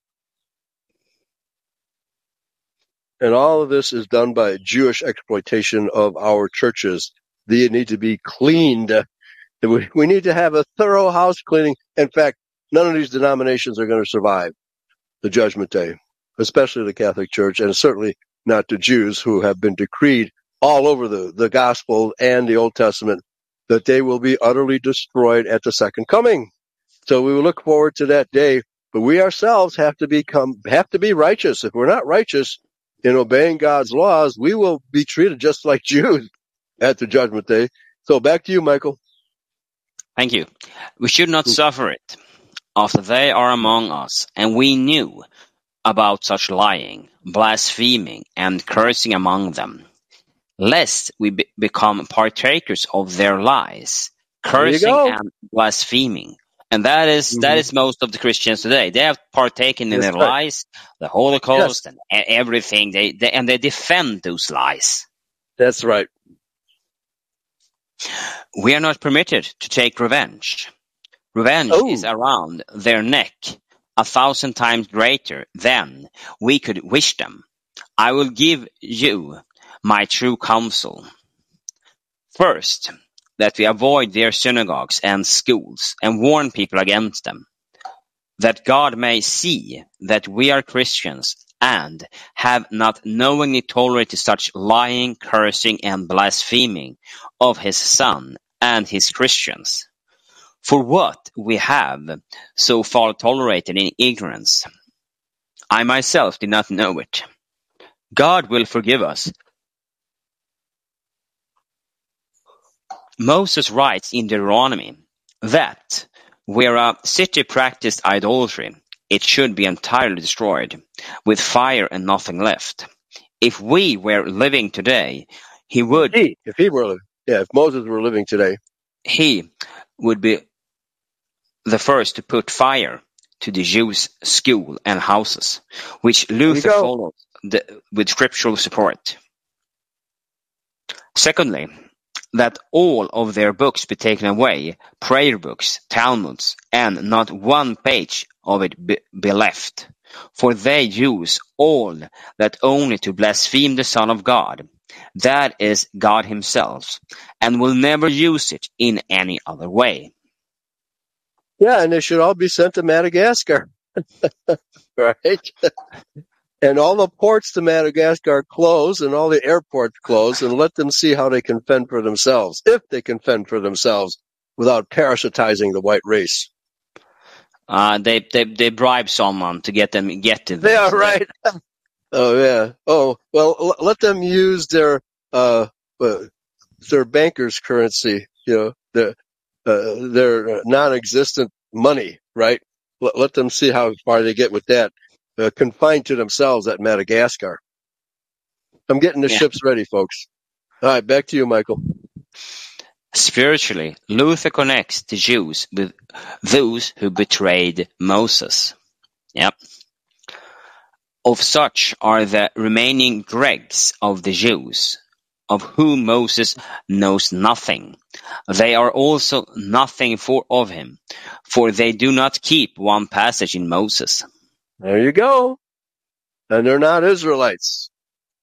And all of this is done by Jewish exploitation of our churches. They need to be cleaned. We need to have a thorough house cleaning. In fact, none of these denominations are going to survive the judgment day, especially the Catholic Church, and certainly not the Jews, who have been decreed all over the, the Gospel and the Old Testament that they will be utterly destroyed at the second coming. So we will look forward to that day, but we ourselves have to become, have to be righteous. If we're not righteous, in obeying God's laws, we will be treated just like Jews at the judgment day. So back to you, Michael. Thank you. We should not suffer it, after they are among us, and we knew about such lying, blaspheming, and cursing among them, lest we be- become partakers of their lies, cursing go. and blaspheming. And that is that Mhm. is most of the Christians today. They have partaken in That's their right. lies, the Holocaust, and e- everything. They, they and they defend those lies. That's right. We are not permitted to take revenge. Revenge Oh. is around their neck, a thousand times greater than we could wish them. I will give you my true counsel. First, that we avoid their synagogues and schools and warn people against them, that God may see that we are Christians and have not knowingly tolerated such lying, cursing, and blaspheming of his Son and his Christians. For what we have so far tolerated in ignorance, I myself did not know it. God will forgive us. Moses writes in Deuteronomy that where a city practiced idolatry, it should be entirely destroyed, with fire and nothing left. If we were living today, he would He, if he were living, yeah, if Moses were living today, he would be the first to put fire to the Jews' school and houses, which Luther go. followed the, with scriptural support. Secondly, that all of their books be taken away, prayer books, Talmuds, and not one page of it be, be left. For they use all that only to blaspheme the Son of God, that is God himself, and will never use it in any other way. yeah, and they should all be sent to Madagascar, right? And all the ports to Madagascar close and all the airports close, and let them see how they can fend for themselves, if they can fend for themselves without parasitizing the white race. Uh, they, they they bribe someone to get them get to them. They are right. Oh yeah. Oh well, l- let them use their uh, uh their bankers' currency. You know, their uh, their non-existent money, right? Let, let them see how far they get with that. Uh, confined to themselves at Madagascar. I'm getting the Yeah. ships ready, folks. All right, back to you, Michael. Spiritually, Luther connects the Jews with those who betrayed Moses. Yep. Of such are the remaining dregs of the Jews, of whom Moses knows nothing. They are also nothing for of him, for they do not keep one passage in Moses. There you go. And they're not Israelites.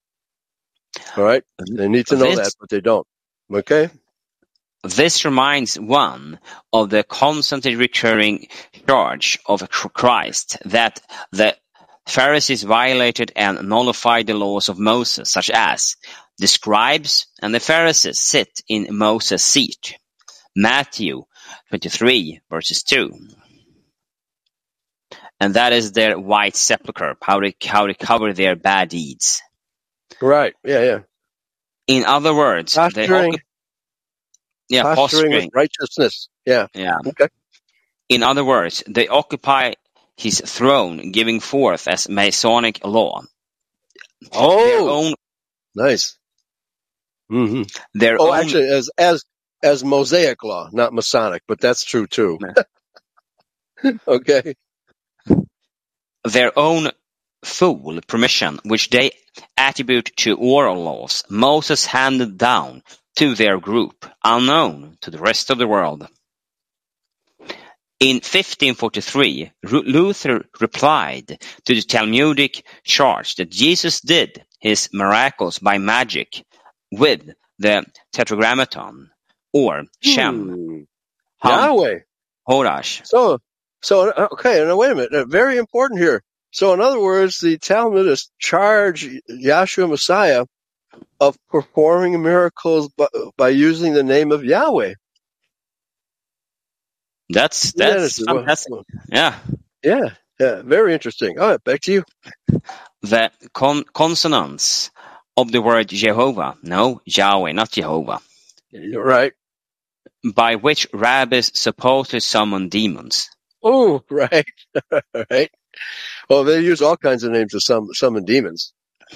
All right? They need to know This- that, but they don't. Okay? This reminds one of the constantly recurring charge of Christ that the Pharisees violated and nullified the laws of Moses, such as the scribes and the Pharisees sit in Moses' seat. Matthew twenty-three, verses two. And that is their white sepulchre, how they, how they cover their bad deeds. Right. Yeah, yeah. In other words, they Posturing, occup- yeah, posturing posturing. with righteousness. Yeah. Yeah. Okay. In other words, they occupy his throne, giving forth as Masonic law. Their Oh, own, nice. hmm their Oh, own, actually, as as as Mosaic law, not Masonic, but that's true too. Okay. their own full permission, which they attribute to oral laws, Moses handed down to their group, unknown to the rest of the world. In fifteen forty-three, Ru- Luther replied to the Talmudic charge that Jesus did his miracles by magic with the Tetragrammaton, or Shem, Hmm. Ham, Yahweh. Horash. So, so okay. Now wait a minute. Uh, Very important here. So, in other words, the Talmudists charge Yahshua Messiah of performing miracles by, by using the name of Yahweh. That's Yeah, that's this is- fantastic. Yeah. Yeah. Yeah, very interesting. All right, back to you. The con- consonants of the word Jehovah, no, Yahweh, not Jehovah, You're right. by which rabbis supposedly summon demons. Oh, right, right. Well, they use all kinds of names to summon, summon demons.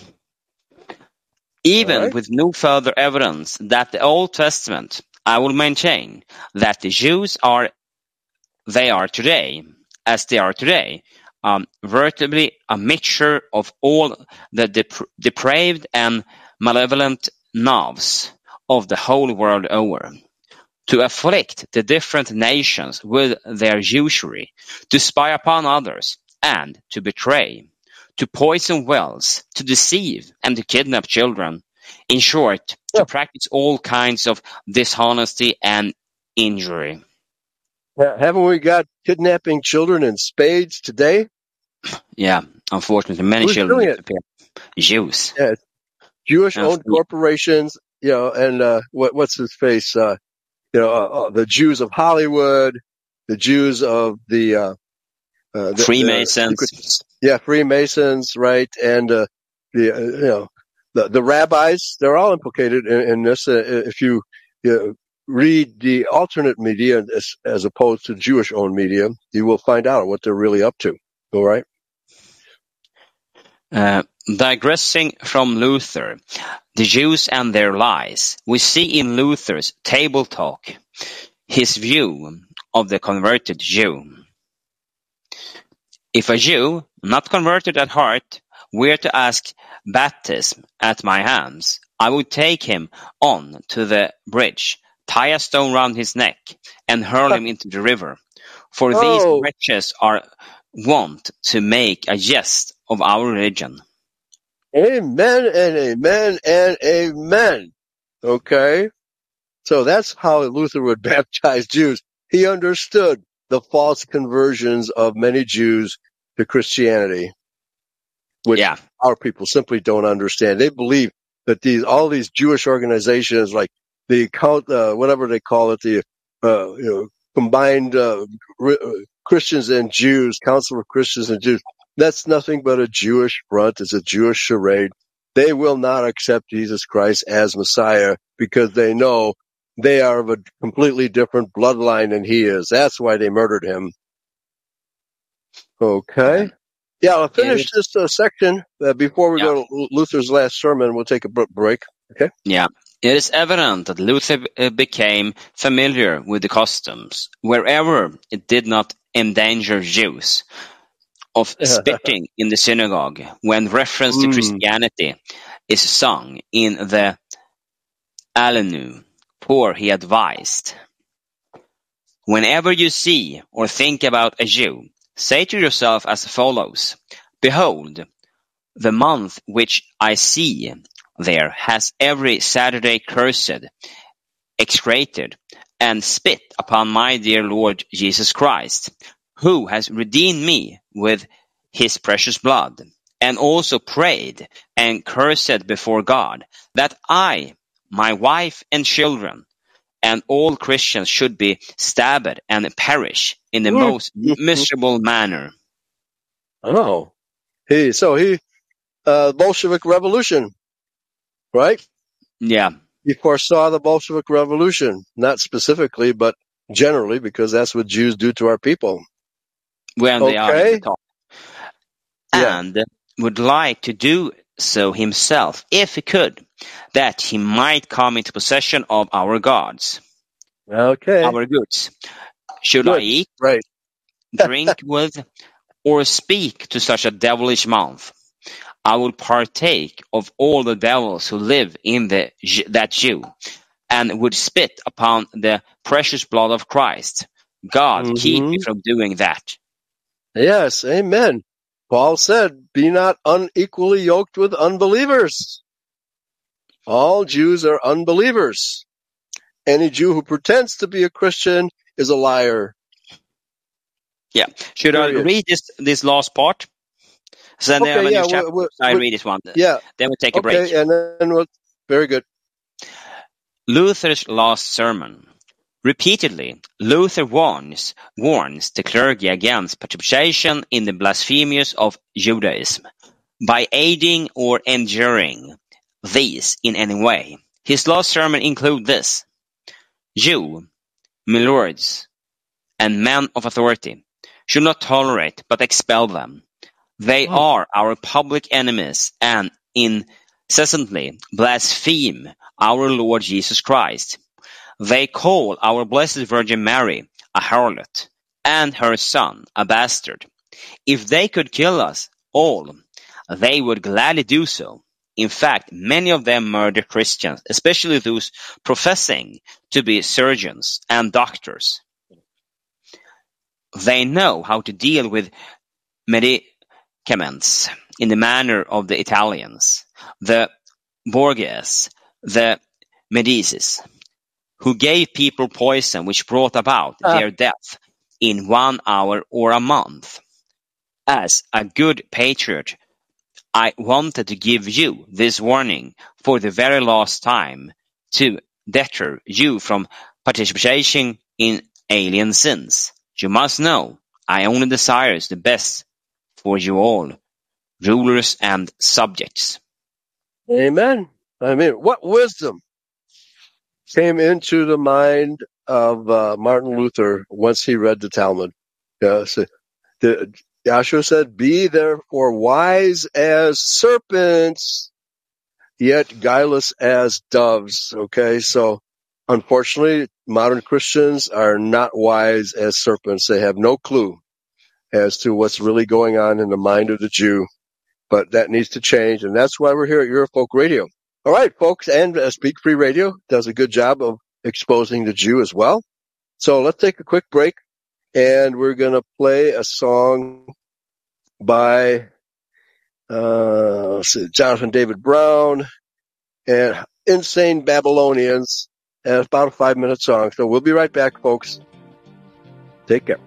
Even Right. with no further evidence that the Old Testament, I will maintain that the Jews are, they are today, as they are today, um, vertically a mixture of all the dep- depraved and malevolent knobs of the whole world over, to afflict the different nations with their usury, to spy upon others, and to betray, to poison wells, to deceive, and to kidnap children. In short, to Yeah. practice all kinds of dishonesty and injury. Yeah, haven't we got kidnapping children in spades today? Yeah, unfortunately, many Who's children doing it? disappear. Jews. Yeah, Jewish-owned Absolutely. corporations, you know, and uh, what, what's his face? Uh, you know, uh, uh, the Jews of Hollywood, the Jews of the, uh, uh, the Freemasons. The secret, yeah, Freemasons, right? And uh, the uh, you know the the rabbis, they're all implicated in, in this. Uh, if you, you know, read the alternate media as, as opposed to Jewish-owned media, you will find out what they're really up to. All right. Uh, digressing from Luther, the Jews and their lies, we see in Luther's Table Talk his view of the converted Jew. If a Jew, not converted at heart, were to ask baptism at my hands, I would take him on to the bridge, tie a stone round his neck, and hurl him into the river. For Oh. these wretches are wont to make a jest of our religion. Amen and amen and amen. Okay. So that's how Luther would baptize Jews. He understood the false conversions of many Jews to Christianity, which Yeah. our people simply don't understand. They believe that these, all these Jewish organizations, like the count, uh, whatever they call it, the, uh, you know, combined, uh, Christians and Jews, Council of Christians and Jews, that's nothing but a Jewish front. It's a Jewish charade. They will not accept Jesus Christ as Messiah because they know they are of a completely different bloodline than he is. That's why they murdered him. Okay. Um, Yeah, I'll finish is, this uh, section uh, before we yeah. go to Luther's last sermon. We'll take a break. Okay. Yeah. It is evident that Luther became familiar with the customs, wherever it did not endanger Jews, of spitting in the synagogue when reference to Mm. Christianity is sung in the Alenu, for he advised, whenever you see or think about a Jew, say to yourself as follows, behold, the month which I see there has every Saturday cursed, execrated, and spit upon my dear Lord Jesus Christ, who has redeemed me with his precious blood, and also prayed and cursed before God, that I, my wife and children, and all Christians should be stabbed and perish in the Mm. most miserable manner. Oh, he so he uh, Bolshevik Revolution, right? Yeah, He foresaw the Bolshevik Revolution, not specifically, but generally, because that's what Jews do to our people. when they are in Okay. the top. Yeah. And would like to do so himself, if he could, that he might come into possession of our gods, Okay. our goods. Should I Good. eat, Right. drink with, or speak to such a devilish mouth, I will partake of all the devils who live in the that Jew, and would spit upon the precious blood of Christ. God Mhm. keep me from doing that. Yes. Amen. Paul said, "Be not unequally yoked with unbelievers." All Jews are unbelievers. Any Jew who pretends to be a Christian is a liar. Yeah. Should Period. I read this this last part? So then Okay, have a yeah, new we- chapter. we- I we- read this one. Yeah. Then we take a break. Okay, and then we'll, very good. Luther's last sermon. Repeatedly, Luther warns, warns the clergy against participation in the blasphemies of Judaism by aiding or enduring these in any way. His last sermon includes this: You, my lords, and men of authority, should not tolerate but expel them. They oh. are our public enemies and incessantly blaspheme our Lord Jesus Christ. They call our Blessed Virgin Mary a harlot, and her son a bastard. If they could kill us all, they would gladly do so. In fact, many of them murder Christians, especially those professing to be surgeons and doctors. They know how to deal with medicaments in the manner of the Italians, the Borgias, the Medicis, who gave people poison which brought about uh. their death in one hour or a month. As a good patriot, I wanted to give you this warning for the very last time to deter you from participation in alien sins. You must know, I only desire the best for you all, rulers and subjects. Amen. I mean, what wisdom came into the mind of uh, Martin Luther once he read the Talmud? Yeah, so the, Yahshua said, be therefore wise as serpents, yet guileless as doves. Okay, so unfortunately, modern Christians are not wise as serpents. They have no clue as to what's really going on in the mind of the Jew. But that needs to change, and that's why we're here at Eurofolk Radio. All right, folks, and uh, Speak Free Radio does a good job of exposing the Jew as well. So let's take a quick break, and we're going to play a song by uh, let's see, Jonathan David Brown and Insane Babylonians, and it's about a five-minute song. So we'll be right back, folks. Take care.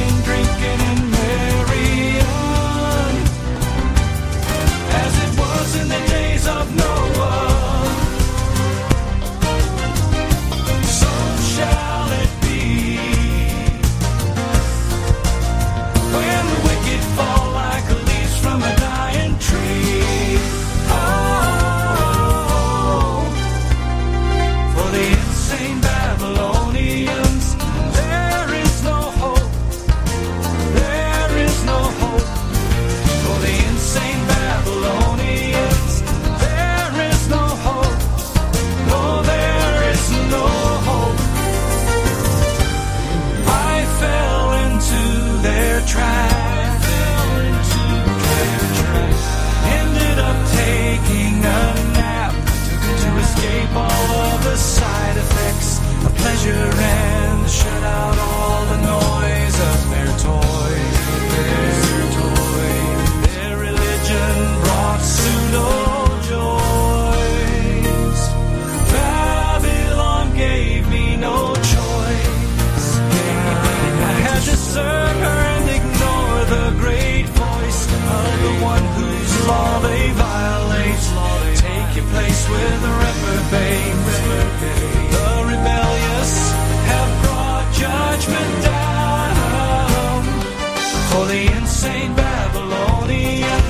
As it was your hand, shut out all the noise of their toys. Their toys. Their religion brought pseudo joys. Babylon gave me no choice. I had to serve her and ignore the great voice of the one whose law they violate. Take your place with the reprobate. The rebellious have brought judgment down for the insane Babylonians.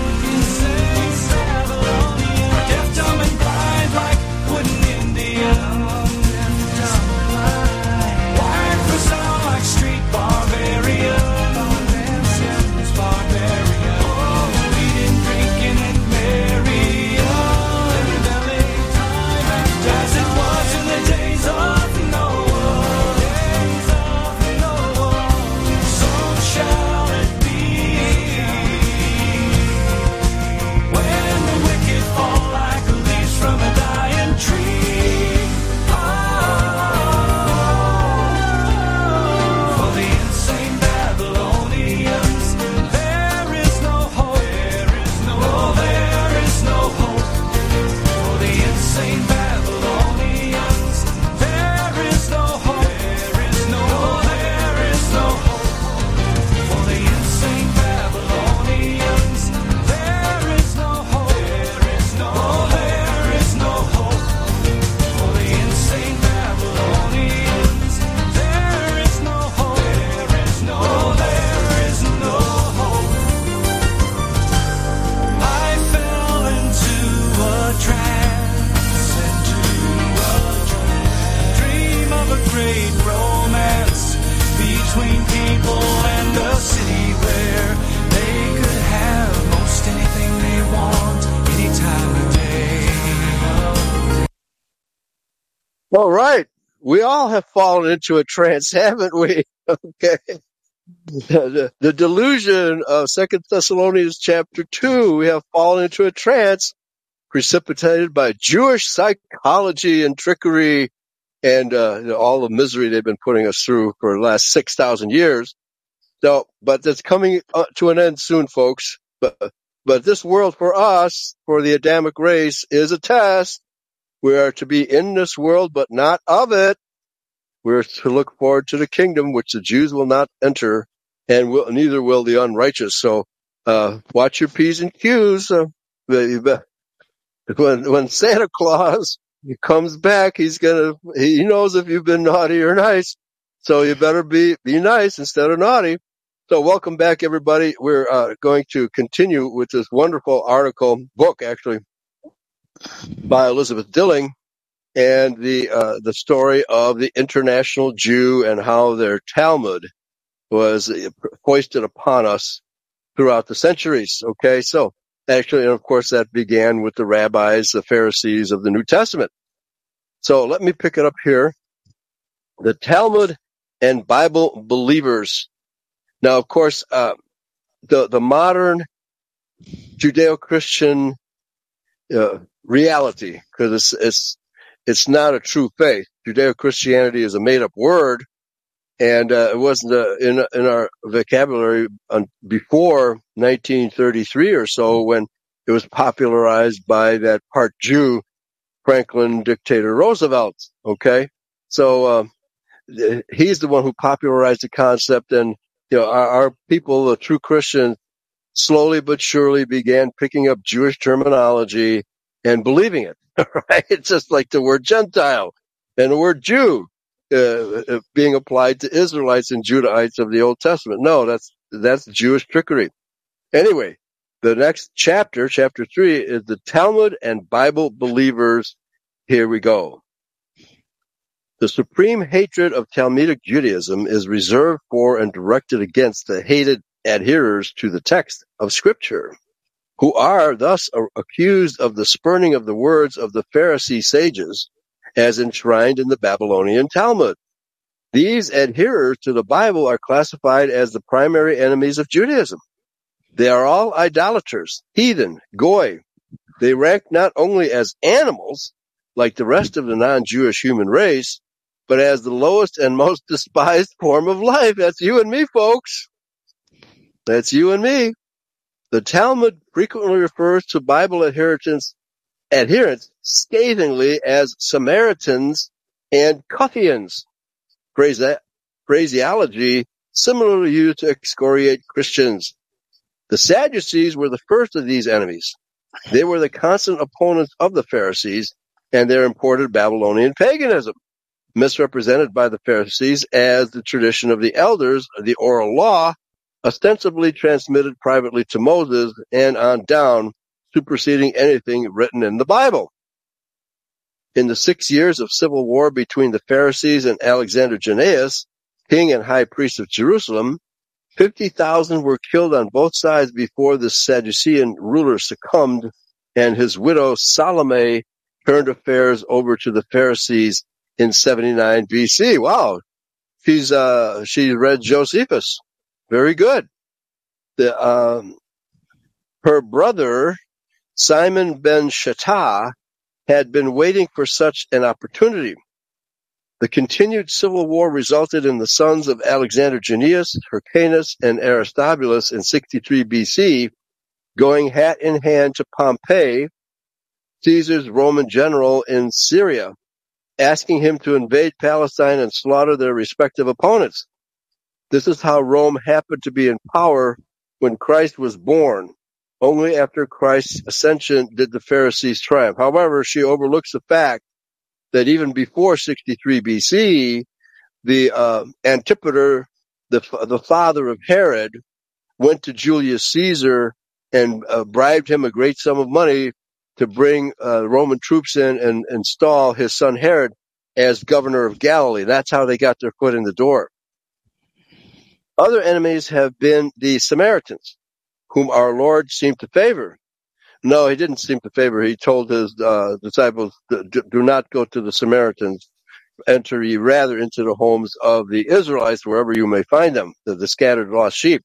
Deaf, dumb, and blind like wooden Indians. Wired for sound like street barbarians. Barbarians. Oh, eating, drinking, and marrying. As it was in the days of Noah. Days of Noah. So shall it be. When the wicked fall like leaves from a dying tree. Oh, for the insane Babylonians, there is no hope. There is no hope. There is no hope. For the insane Babylonians, there is no hope. There is no hope. There is no hope. For the insane Babylonians, there is no hope. There is no hope. There is no hope. For the insane Babylonians, there is no hope. There is no there is no hope. I fell into a trance, into a dream of a great romance between people and a city where they could have most anything they want any time of day. All right. We all have fallen into a trance, haven't we? Okay. The, the delusion of Second Thessalonians chapter two, we have fallen into a trance precipitated by Jewish psychology and trickery and uh, you know, all the misery they've been putting us through for the last six thousand years. So, but that's coming uh, to an end soon, folks. But, but this world for us, for the Adamic race, is a test. We are to be in this world, but not of it. We're to look forward to the kingdom, which the Jews will not enter, and will, neither will the unrighteous. So, uh, watch your P's and Q's. Uh, when, when Santa Claus comes back, he's gonna, he knows if you've been naughty or nice. So you better be, be nice instead of naughty. So welcome back, everybody. We're, uh, going to continue with this wonderful article, book actually, by Elizabeth Dilling, and the uh, the story of the international Jew and how their Talmud was foisted upon us throughout the centuries. Okay, so actually, and of course, that began with the rabbis, the Pharisees of the New Testament. So let me pick it up here. The Talmud and Bible believers. Now, of course, uh, the the modern Judeo-Christian uh, reality, because it's it's it's not a true faith. Judeo-Christianity is a made-up word, and uh, it wasn't uh, in in our vocabulary um, before nineteen thirty-three or so, when it was popularized by that part Jew, Franklin Dictator Roosevelt. Okay, so uh, he's the one who popularized the concept, and you know our, our people, the true Christians, slowly but surely began picking up Jewish terminology and believing it. Right? It's just like the word Gentile and the word Jew uh, being applied to Israelites and Judahites of the Old Testament. No, that's that's Jewish trickery. Anyway, the next chapter, chapter three, is the Talmud and Bible believers. Here we go. The supreme hatred of Talmudic Judaism is reserved for and directed against the hated adherers to the text of Scripture, who are thus accused of the spurning of the words of the Pharisee sages as enshrined in the Babylonian Talmud. These adherers to the Bible are classified as the primary enemies of Judaism. They are all idolaters, heathen, goy. They rank not only as animals, like the rest of the non-Jewish human race, but as the lowest and most despised form of life. That's you and me, folks. That's you and me. The Talmud frequently refers to Bible adherents, adherents scathingly as Samaritans and Cuthians, phrase- phraseology similarly used to excoriate Christians. The Sadducees were the first of these enemies. They were the constant opponents of the Pharisees and their imported Babylonian paganism, misrepresented by the Pharisees as the tradition of the elders, the oral law, ostensibly transmitted privately to Moses and on down, superseding anything written in the Bible. In the six years of civil war between the Pharisees and Alexander Jannaeus, king and high priest of Jerusalem, fifty thousand were killed on both sides before the Sadducean ruler succumbed, and his widow Salome turned affairs over to the Pharisees in seventy-nine B C. Wow, she's uh, she read Josephus. Very good. The um, her brother Simon ben Shattah had been waiting for such an opportunity. The continued civil war resulted in the sons of Alexander Jannaeus, Hyrcanus, and Aristobulus in sixty-three B C going hat in hand to Pompey, Caesar's Roman general in Syria, asking him to invade Palestine and slaughter their respective opponents. This is how Rome happened to be in power when Christ was born. Only after Christ's ascension did the Pharisees triumph. However, she overlooks the fact that even before sixty-three B C, the uh, Antipater, the the father of Herod, went to Julius Caesar and uh, bribed him a great sum of money to bring uh, Roman troops in and install his son Herod as governor of Galilee. That's how they got their foot in the door. Other enemies have been the Samaritans, whom our Lord seemed to favor. No, he didn't seem to favor. He told his uh, disciples, do not go to the Samaritans. Enter ye rather into the homes of the Israelites, wherever you may find them, the, the scattered lost sheep.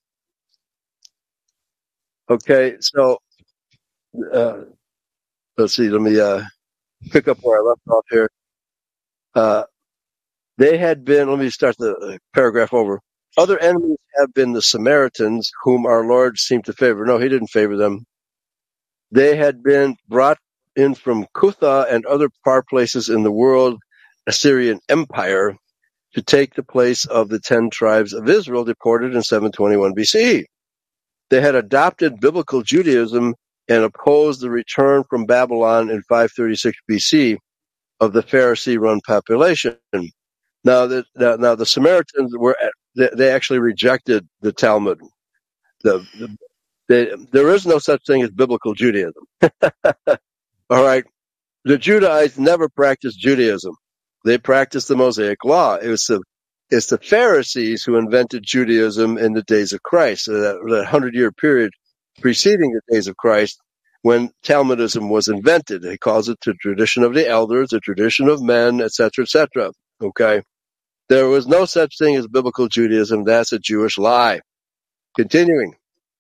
Okay, so uh, let's see. Let me uh, pick up where I left off here. Uh, they had been, let me start the paragraph over. Other enemies have been the Samaritans, whom our Lord seemed to favor. No, he didn't favor them. They had been brought in from Cutha and other far places in the world, Assyrian Empire, to take the place of the ten tribes of Israel deported in seven twenty-one B C. They had adopted biblical Judaism and opposed the return from Babylon in five thirty-six B C of the Pharisee-run population. Now, the, now, now the Samaritans were they, they actually rejected the Talmud. The, the They, there is no such thing as biblical Judaism. All right. The Judahites never practiced Judaism. They practiced the Mosaic Law. It was the, it's the Pharisees who invented Judaism in the days of Christ, so that, that hundred-year period preceding the days of Christ when Talmudism was invented. They calls it the tradition of the elders, the tradition of men, et cetera, et cetera. Okay. There was no such thing as biblical Judaism. That's a Jewish lie. Continuing.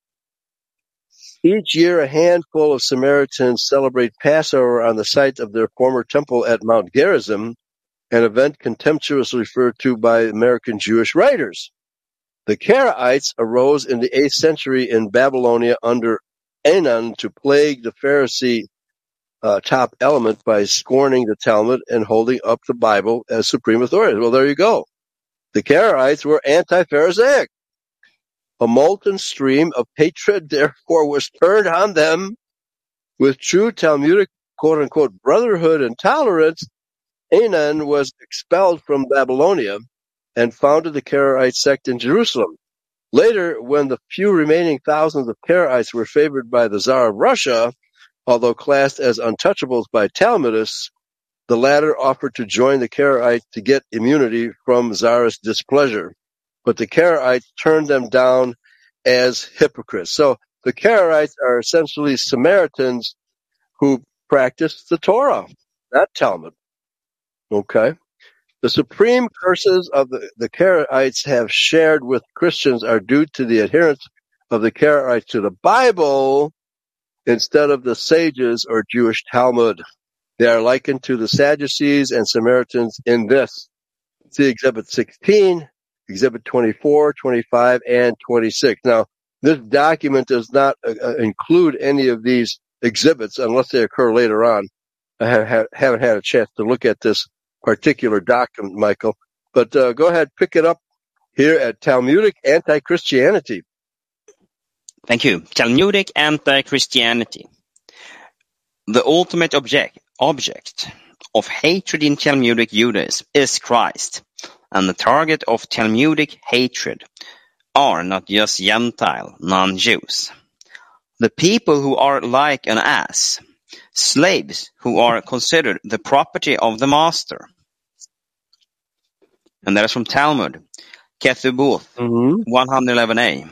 Each year, a handful of Samaritans celebrate Passover on the site of their former temple at Mount Gerizim, an event contemptuously referred to by American Jewish writers. The Karaites arose in the eighth century in Babylonia under Anan to plague the Pharisee uh, top element by scorning the Talmud and holding up the Bible as supreme authority. Well, there you go. The Karaites were anti-Pharisaic. A molten stream of hatred, therefore, was turned on them. With true Talmudic, quote-unquote, brotherhood and tolerance, Anan was expelled from Babylonia and founded the Karaite sect in Jerusalem. Later, when the few remaining thousands of Karaites were favored by the Tsar of Russia, although classed as untouchables by Talmudists, the latter offered to join the Karaites to get immunity from Tsarist displeasure. But the Karaites turned them down as hypocrites. So the Karaites are essentially Samaritans who practice the Torah, not Talmud. Okay? The supreme curses of the, the Karaites have shared with Christians are due to the adherence of the Karaites to the Bible instead of the sages or Jewish Talmud. They are likened to the Sadducees and Samaritans in this. See Exhibit sixteen, Exhibit twenty-four, twenty-five, and twenty-six. Now, this document does not uh, include any of these exhibits unless they occur later on. I have, have, haven't had a chance to look at this particular document, Michael. But uh, go ahead, pick it up here at Talmudic Anti-Christianity. Thank you. Talmudic anti-Christianity. The ultimate object, object of hatred in Talmudic Judaism is Christ, and the target of Talmudic hatred are not just Gentile, non-Jews. The people who are like an ass, slaves who are considered the property of the master. And that is from Talmud, Kethuboth, Mm-hmm. one eleven a.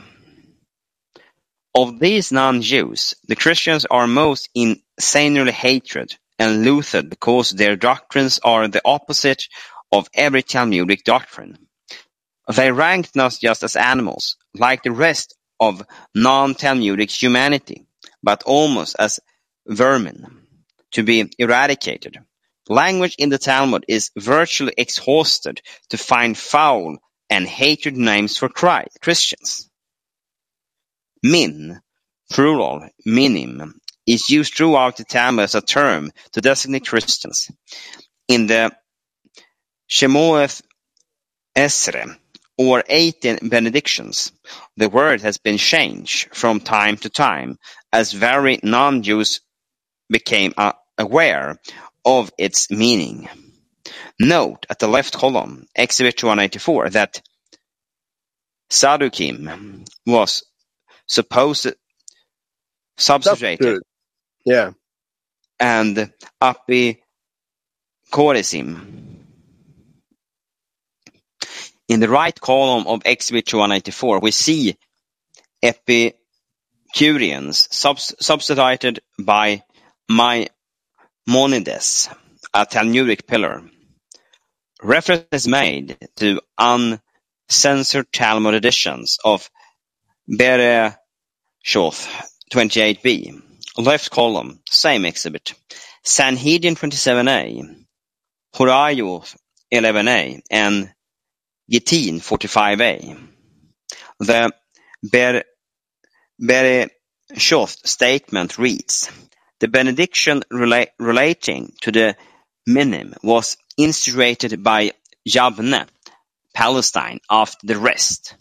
Of these non-Jews, the Christians are most insanely hated and loathed because their doctrines are the opposite of every Talmudic doctrine. They ranked not just as animals, like the rest of non-Talmudic humanity, but almost as vermin, to be eradicated. Language in the Talmud is virtually exhausted to find foul and hated names for Christ, Christians. Min, plural, minim, is used throughout the Talmud as a term to designate Christians. In the Shemoeth Esrei, or eighteen benedictions, the word has been changed from time to time as very non-Jews became uh, aware of its meaning. Note at the left column, Exhibit one eighty-four, that Sadukim was supposed substituted, Substitute. Yeah. and Apikoresim. In the right column of Exhibit one eighty-four, we see Epicureans subs- substituted by Maimonides, a Talmudic pillar. Reference is made to uncensored Talmud editions of Bereshoth twenty-eight b. Left column, same exhibit. Sanhedrin twenty-seven a, Horaioth eleven a, and Gittin forty-five a. The Ber- Bereshoth statement reads, the benediction rela- relating to the minim was instituted by Yavne, Palestine, after the rest.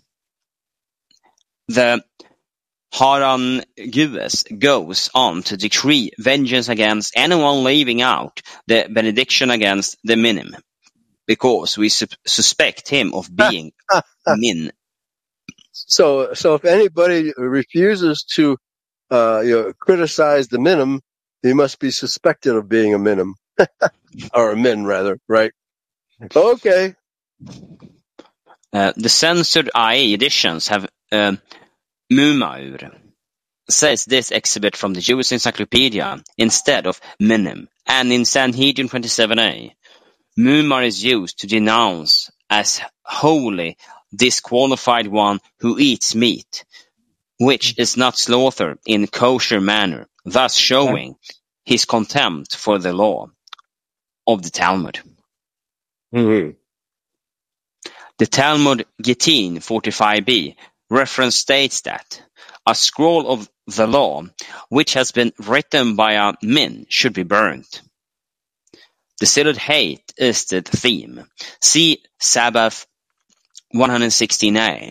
The Haran Gues goes on to decree vengeance against anyone leaving out the benediction against the minim, because we su- suspect him of being min. So, so if anybody refuses to, uh, you know, criticize the minim, he must be suspected of being a minim, or a min rather, right? Okay. Uh, the censored I A editions have uh, Mumaur, says this exhibit from the Jewish Encyclopedia, instead of minim, and in Sanhedrin twenty-seven a, Mumar is used to denounce as wholly disqualified one who eats meat, which is not slaughtered in kosher manner, thus showing his contempt for the law of the Talmud. Mm-hmm. The Talmud Gittin forty-five b reference states that a scroll of the law, which has been written by a min, should be burnt. The sealed hate is the theme. See Sabbath one sixteen a.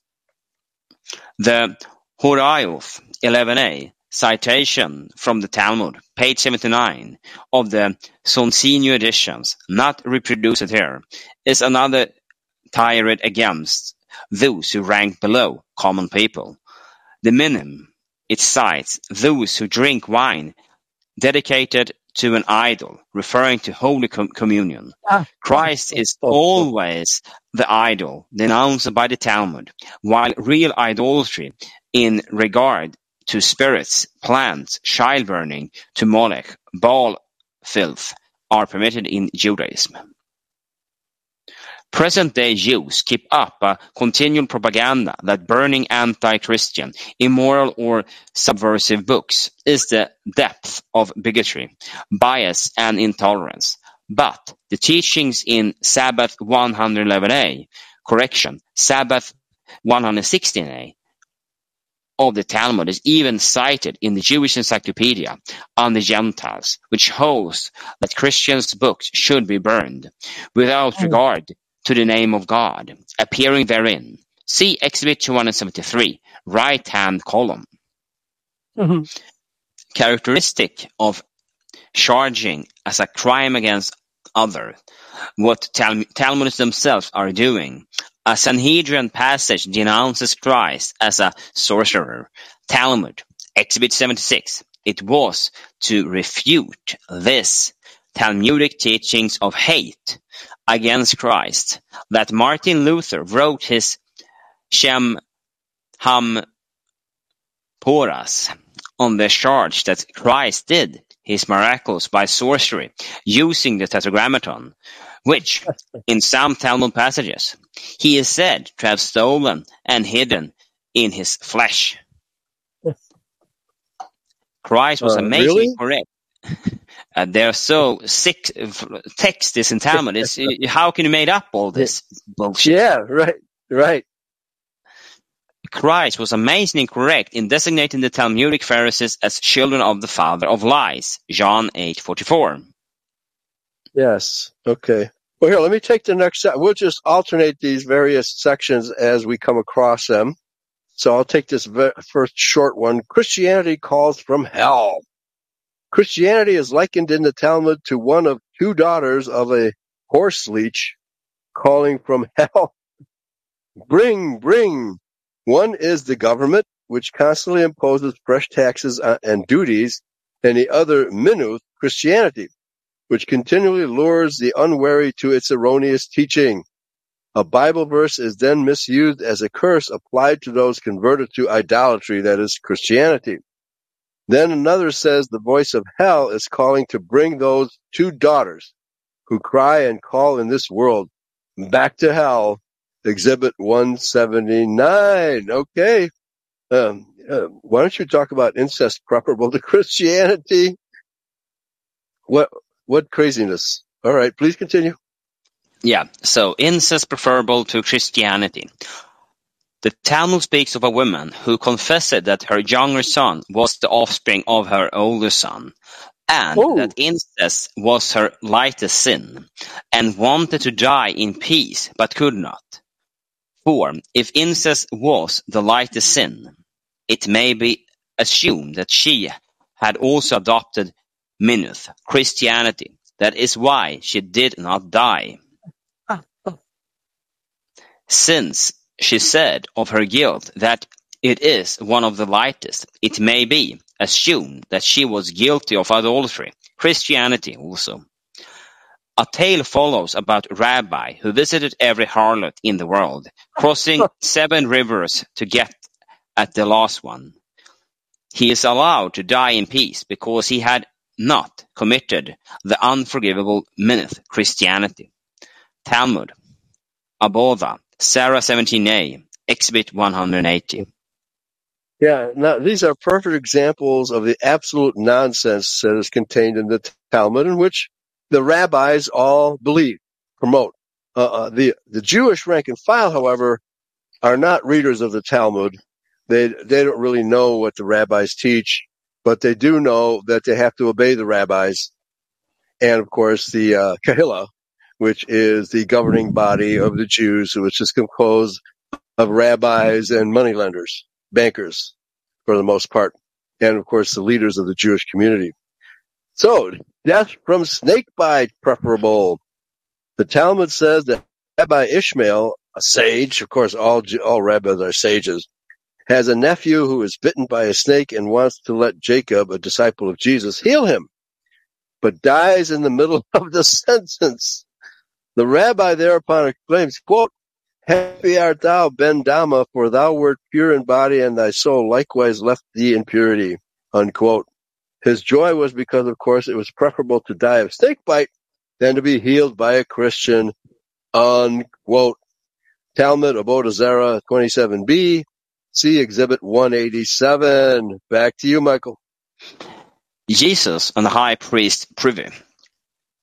The Horaioth eleven a citation from the Talmud, page seventy-nine of the Sonsinio editions, not reproduced here, is another tirade against those who rank below common people. The minim, it cites those who drink wine dedicated to an idol, referring to Holy Com- Communion. Ah. Christ is always the idol denounced by the Talmud, while real idolatry in regard to spirits, plants, child burning, to Molech, Baal, filth, are permitted in Judaism. Present-day Jews keep up a continual propaganda that burning anti-Christian, immoral or subversive books is the depth of bigotry, bias and intolerance. But the teachings in Sabbath one eleven a, correction, Sabbath one sixteen a, of the Talmud is even cited in the Jewish Encyclopedia on the Gentiles, which holds that Christians' books should be burned, without regard to the name of God appearing therein. See Exhibit two seventy-three, right-hand column. Mm-hmm. Characteristic of charging as a crime against other, what Tal- Talmudists themselves are doing. A Sanhedrin passage denounces Christ as a sorcerer. Talmud, Exhibit seventy-six. It was to refute this Talmudic teachings of hate against Christ that Martin Luther wrote his Shem Ham Poras on the charge that Christ did his miracles by sorcery using the Tetragrammaton, which, in some Talmud passages, he is said to have stolen and hidden in his flesh. Christ was Uh, amazingly really? correct. Uh, there are so sick texts in Talmud. It's, how can you make up all this bullshit? Yeah, right, right. Christ was amazingly correct in designating the Talmudic Pharisees as children of the father of lies. John eight forty-four. Yes. Okay. Well, here, let me take the next set. We'll just alternate these various sections as we come across them. So I'll take this ve- first short one. Christianity calls from hell. Christianity is likened in the Talmud to one of two daughters of a horse leech calling from hell. Bring, bring. One is the government, which constantly imposes fresh taxes and duties, and the other, Minuth, Christianity, which continually lures the unwary to its erroneous teaching. A Bible verse is then misused as a curse applied to those converted to idolatry, that is, Christianity. Then another says the voice of hell is calling to bring those two daughters who cry and call in this world back to hell. Exhibit one seventy-nine. Okay. Um, uh, why don't you talk about incest preferable to Christianity? What what craziness. All right, please continue. Yeah, so incest preferable to Christianity. The Talmud speaks of a woman who confessed that her younger son was the offspring of her older son, and Oh. that incest was her lightest sin, and wanted to die in peace, but could not. For if incest was the lightest sin, it may be assumed that she had also adopted Minuth, Christianity. That is why she did not die. Ah, oh. Since she said of her guilt that it is one of the lightest, it may be assumed that she was guilty of adultery, Christianity also. A tale follows about a rabbi who visited every harlot in the world, crossing seven rivers to get at the last one. He is allowed to die in peace because he had not committed the unforgivable Minuth, Christianity. Talmud, Abodha, Sarah seventeen a, Exhibit one eighty. Yeah, now these are perfect examples of the absolute nonsense that is contained in the Talmud, in which the rabbis all believe, promote. Uh, uh, the the Jewish rank and file, however, are not readers of the Talmud. They they don't really know what the rabbis teach, but they do know that they have to obey the rabbis, and of course the uh, Kahila, which is the governing body of the Jews, which is composed of rabbis and moneylenders, bankers, for the most part, and of course the leaders of the Jewish community. So, death from snake bite preferable. The Talmud says that Rabbi Ishmael, a sage, of course all all rabbis are sages, has a nephew who is bitten by a snake and wants to let Jacob, a disciple of Jesus, heal him, but dies in the middle of the sentence. The rabbi thereupon exclaims, quote, "Happy art thou, Ben Dama, for thou wert pure in body, and thy soul likewise left thee in purity," unquote. His joy was because, of course, it was preferable to die of snake bite than to be healed by a Christian, unquote. Talmud, Avodah Zarah, twenty-seven b, see Exhibit one eighty-seven. Back to you, Michael. Jesus and the high priest privy.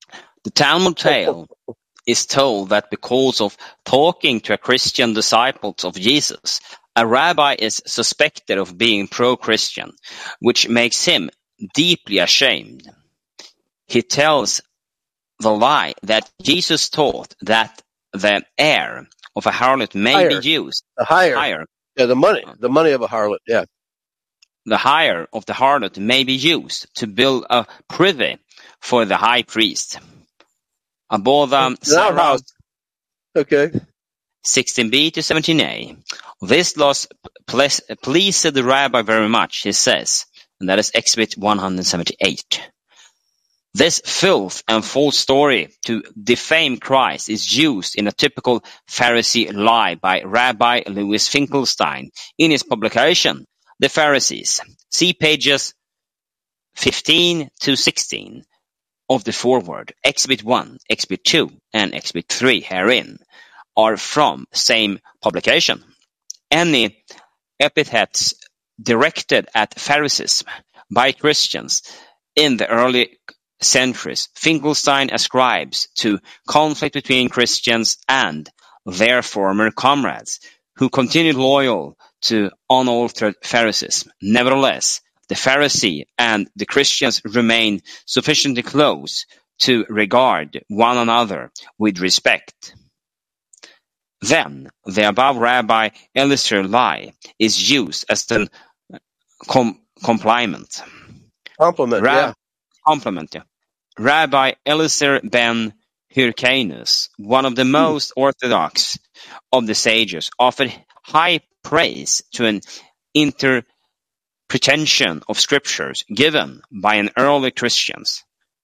The Talmud tale is told that because of talking to a Christian disciple of Jesus, a rabbi is suspected of being pro-Christian, which makes him deeply ashamed. He tells the lie that Jesus taught that the heir of a harlot may Hire. be used, The hire. hire, Yeah, the money. The money of a harlot. Yeah. the hire of the harlot may be used to build a privy for the high priest. Aboda An Sarah, outhouse. Okay. sixteen b to seventeen a. This loss ple- pleased the rabbi very much, he says, and that is Exhibit one hundred seventy-eight. This filth and false story to defame Christ is used in a typical Pharisee lie by Rabbi Louis Finkelstein in his publication, The Pharisees. See pages fifteen to sixteen of the foreword. Exhibit one, Exhibit two, and Exhibit three herein are from same publication. Any epithets directed at Phariseeism by Christians in the early centuries, Finkelstein ascribes to conflict between Christians and their former comrades, who continued loyal to unaltered Phariseeism. Nevertheless, the Pharisee and the Christians remain sufficiently close to regard one another with respect. Then, the above Rabbi Eliezer lie is used as a com- compliment. Compliment. Ra- Yeah. Compliment, yeah. Rabbi Eliezer ben Hyrcanus, one of the most orthodox of the sages, offered high praise to an interpretation of scriptures given by an early Christians.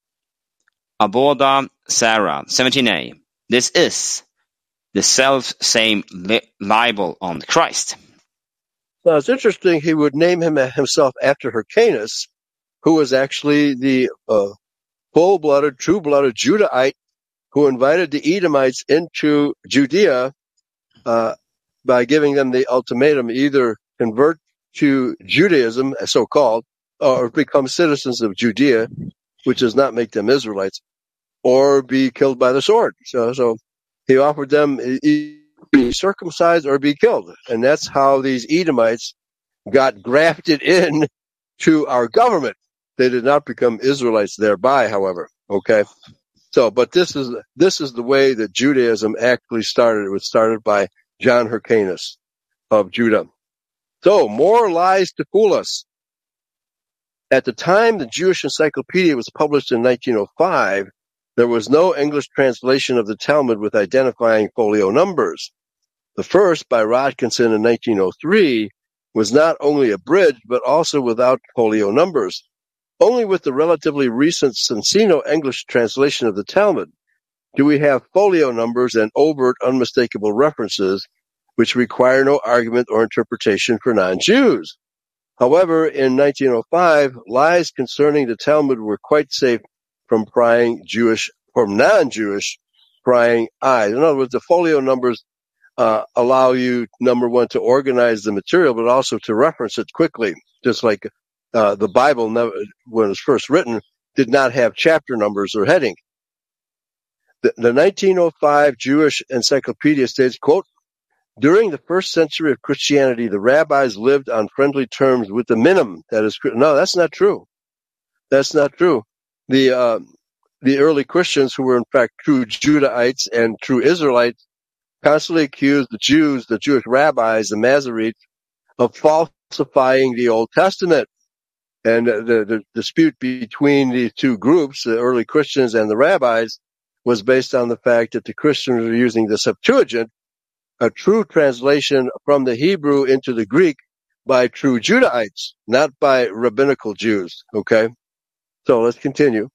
Aboda Sarah, seventeen a. This is the self-same li- libel on Christ. Now it's interesting. He would name him himself after Hyrcanus, who was actually the uh, full-blooded, true-blooded Judahite who invited the Edomites into Judea uh, by giving them the ultimatum: either convert to Judaism, so-called, or become citizens of Judea, which does not make them Israelites, or be killed by the sword. So, so he offered them either be circumcised or be killed, and that's how these Edomites got grafted in to our government. They did not become Israelites thereby, however. Okay, so but this is this is the way that Judaism actually started. It was started by John Hyrcanus of Judah. So more lies to fool us. At the time the Jewish Encyclopedia was published in nineteen oh five, there was no English translation of the Talmud with identifying folio numbers. The first, by Rodkinson in nineteen oh three, was not only abridged, but also without folio numbers. Only with the relatively recent Cincino English translation of the Talmud do we have folio numbers and overt, unmistakable references which require no argument or interpretation for non-Jews. However, in nineteen oh five, lies concerning the Talmud were quite safe from prying Jewish, from non-Jewish prying eyes. In other words, the folio numbers uh, allow you, number one, to organize the material, but also to reference it quickly, just like uh, the Bible, never, when it was first written, did not have chapter numbers or heading. The, the nineteen oh five Jewish Encyclopedia states, quote, during the first century of Christianity, the rabbis lived on friendly terms with the minim. That is, no, that's not true. That's not true. The uh, the early Christians, who were in fact true Judahites and true Israelites, constantly accused the Jews, the Jewish rabbis, the Masoretes, of falsifying the Old Testament. And the, the dispute between these two groups, the early Christians and the rabbis, was based on the fact that the Christians were using the Septuagint, a true translation from the Hebrew into the Greek by true Judahites, not by rabbinical Jews. Okay? So let's continue.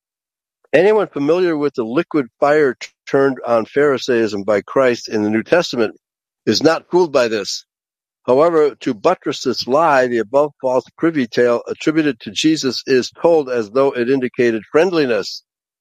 Anyone familiar with the liquid fire t- turned on Pharisaism by Christ in the New Testament is not fooled by this. However, to buttress this lie, the above false privy tale attributed to Jesus is told as though it indicated friendliness.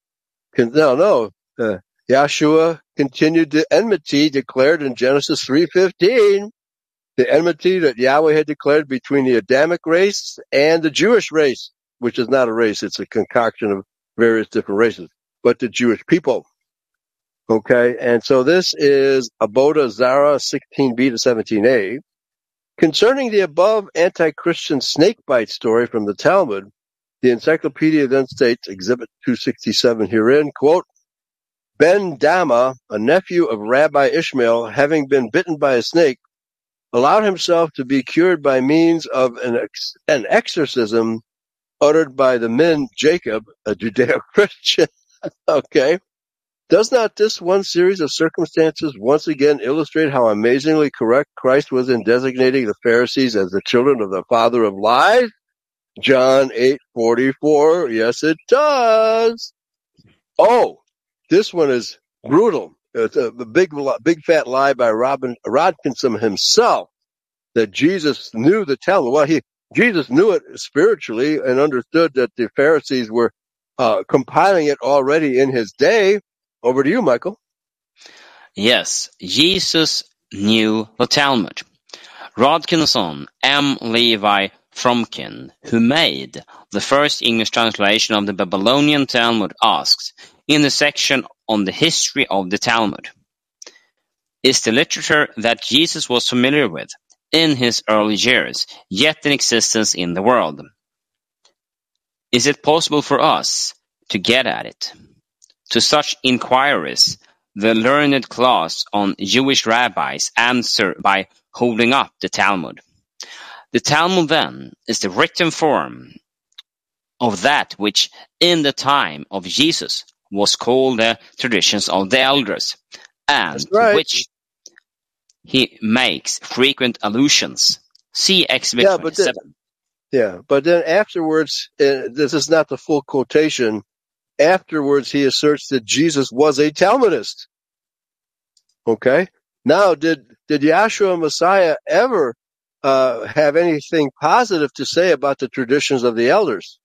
No, no. Uh, Yahshua continued the enmity declared in Genesis three fifteen, the enmity that Yahweh had declared between the Adamic race and the Jewish race, which is not a race, it's a concoction of various different races. but the Jewish people. Okay, and so this is Aboda Zara sixteen b to seventeen a. Concerning the above anti-Christian snakebite story from the Talmud, the encyclopedia then states, Exhibit two sixty-seven herein, quote, Ben Dama, a nephew of Rabbi Ishmael, having been bitten by a snake, allowed himself to be cured by means of an, ex- an exorcism uttered by the men Jacob, a Judeo-Christian. Okay. Does not this one series of circumstances once again illustrate how amazingly correct Christ was in designating the Pharisees as the children of the father of lies? John eight forty-four. Yes, it does. Oh, this one is brutal. It's a big, big fat lie by Robin Rodkinson himself that Jesus knew the Talmud. Well, he Jesus knew it spiritually and understood that the Pharisees were uh, compiling it already in his day. Over to you, Michael. Yes, Jesus knew the Talmud. Rodkinson M. Levi Fromkin, who made the first English translation of the Babylonian Talmud, asks, in the section on the history of the Talmud, is the literature that Jesus was familiar with in his early years yet in existence in the world? Is it possible for us to get at it? To such inquiries, the learned class on Jewish rabbis answer by holding up the Talmud. The Talmud, then, is the written form of that which, in the time of Jesus, was called the traditions of the elders, and That's right. to which he makes frequent allusions. See Exhibit Yeah, but then, twenty-seven. yeah, but then afterwards, uh, this is not the full quotation. Afterwards, he asserts that Jesus was a Talmudist. Okay? Now, did, did Yahshua Messiah ever uh, have anything positive to say about the traditions of the elders?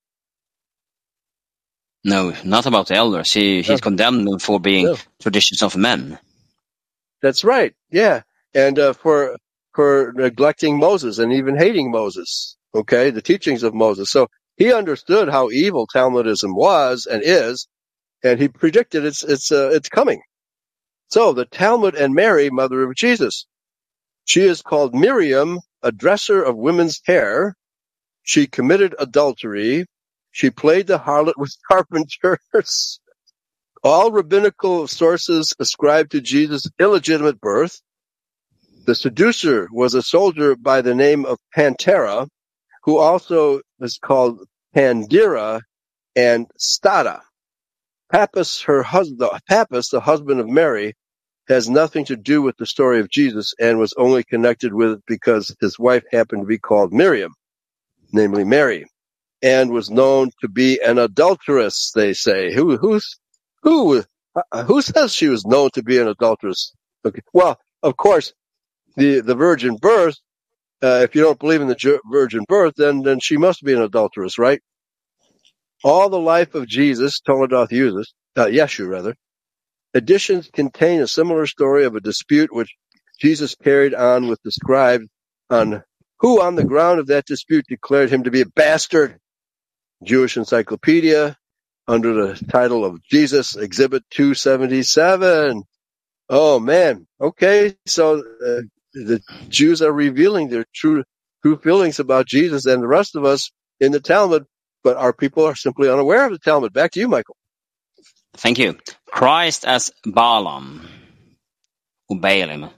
No, not about the elders. He, he No. condemned them for being No. traditions of men. That's right, yeah. And uh, for for neglecting Moses and even hating Moses, okay, the teachings of Moses. So he understood how evil Talmudism was and is, and he predicted it's it's uh, it's coming. So the Talmud and Mary, mother of Jesus. She is called Miriam, a dresser of women's hair. She committed adultery. She played the harlot with carpenters. All rabbinical sources ascribe to Jesus' illegitimate birth. The seducer was a soldier by the name of Pantera, who also is called Pandira and Stada. Pappus, her husband, Pappus, the husband of Mary, has nothing to do with the story of Jesus and was only connected with it because his wife happened to be called Miriam, namely Mary, and was known to be an adulteress, they say. Who, who's, who, uh, who says she was known to be an adulteress? Okay. Well, of course, the, the virgin birth, uh, if you don't believe in the ju- virgin birth, then, then she must be an adulteress, right? All the life of Jesus, Toledoth uses, uh, Yeshu rather, editions contain a similar story of a dispute which Jesus carried on with the scribes, on who on the ground of that dispute declared him to be a bastard. Jewish Encyclopedia, under the title of Jesus, Exhibit two seventy-seven. Oh man, okay, so uh, the Jews are revealing their true true feelings about Jesus and the rest of us in the Talmud, but our people are simply unaware of the Talmud. Back to you, Michael. Thank you. Christ as Balaam, or Balaam.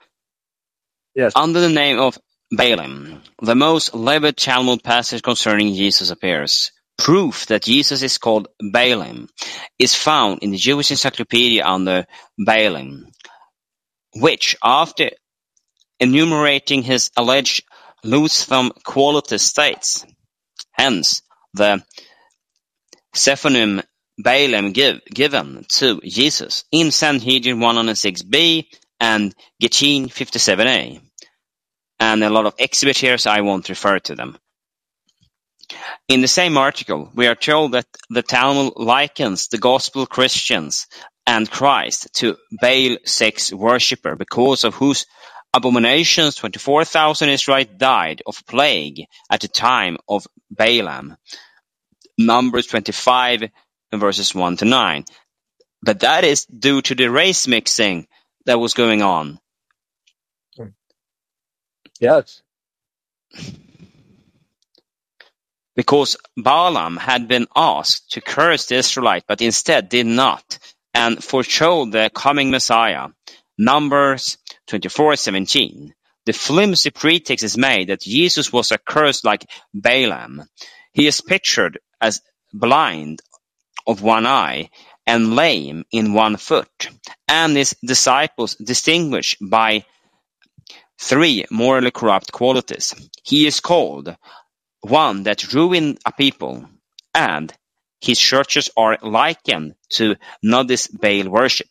Yes. Under the name of Balaam, the most levied Talmud passage concerning Jesus appears. Proof that Jesus is called Balaam is found in the Jewish Encyclopedia under Balaam, which, after enumerating his alleged loathsome qualities, states, hence the pseudonym Balaam give, given to Jesus in Sanhedrin one oh six b and Gittin fifty-seven a. And a lot of exhibits here, so I won't refer to them. In the same article, we are told that the Talmud likens the gospel Christians and Christ to Baal sex worshipper, because of whose abominations twenty-four thousand Israelites died of plague at the time of Balaam. Numbers twenty-five, verses one to nine. But that is due to the race mixing that was going on. Yes. Because Balaam had been asked to curse the Israelites, but instead did not, and foretold the coming Messiah. Numbers twenty-four seventeen. The flimsy pretext is made that Jesus was accursed like Balaam. He is pictured as blind of one eye and lame in one foot, and his disciples distinguished by three morally corrupt qualities. He is called one that ruined a people, and his churches are likened to nudist Baal worship.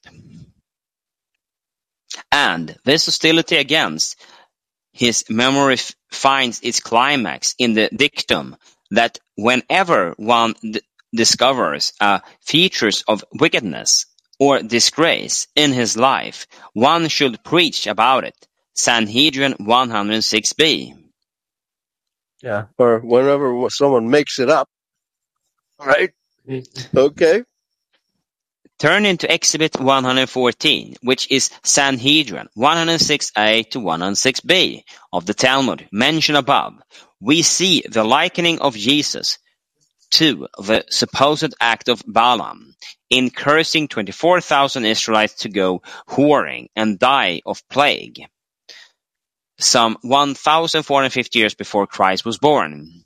And this hostility against his memory f- finds its climax in the dictum that whenever one d- discovers uh, features of wickedness or disgrace in his life, one should preach about it. Sanhedrin one oh six b. Yeah. Or whenever someone makes it up. Right? Okay. Turn into Exhibit one fourteen, which is Sanhedrin one oh six a to one oh six b of the Talmud mentioned above. We see the likening of Jesus to the supposed act of Balaam in cursing twenty-four thousand Israelites to go whoring and die of plague, some one thousand four hundred fifty years before Christ was born.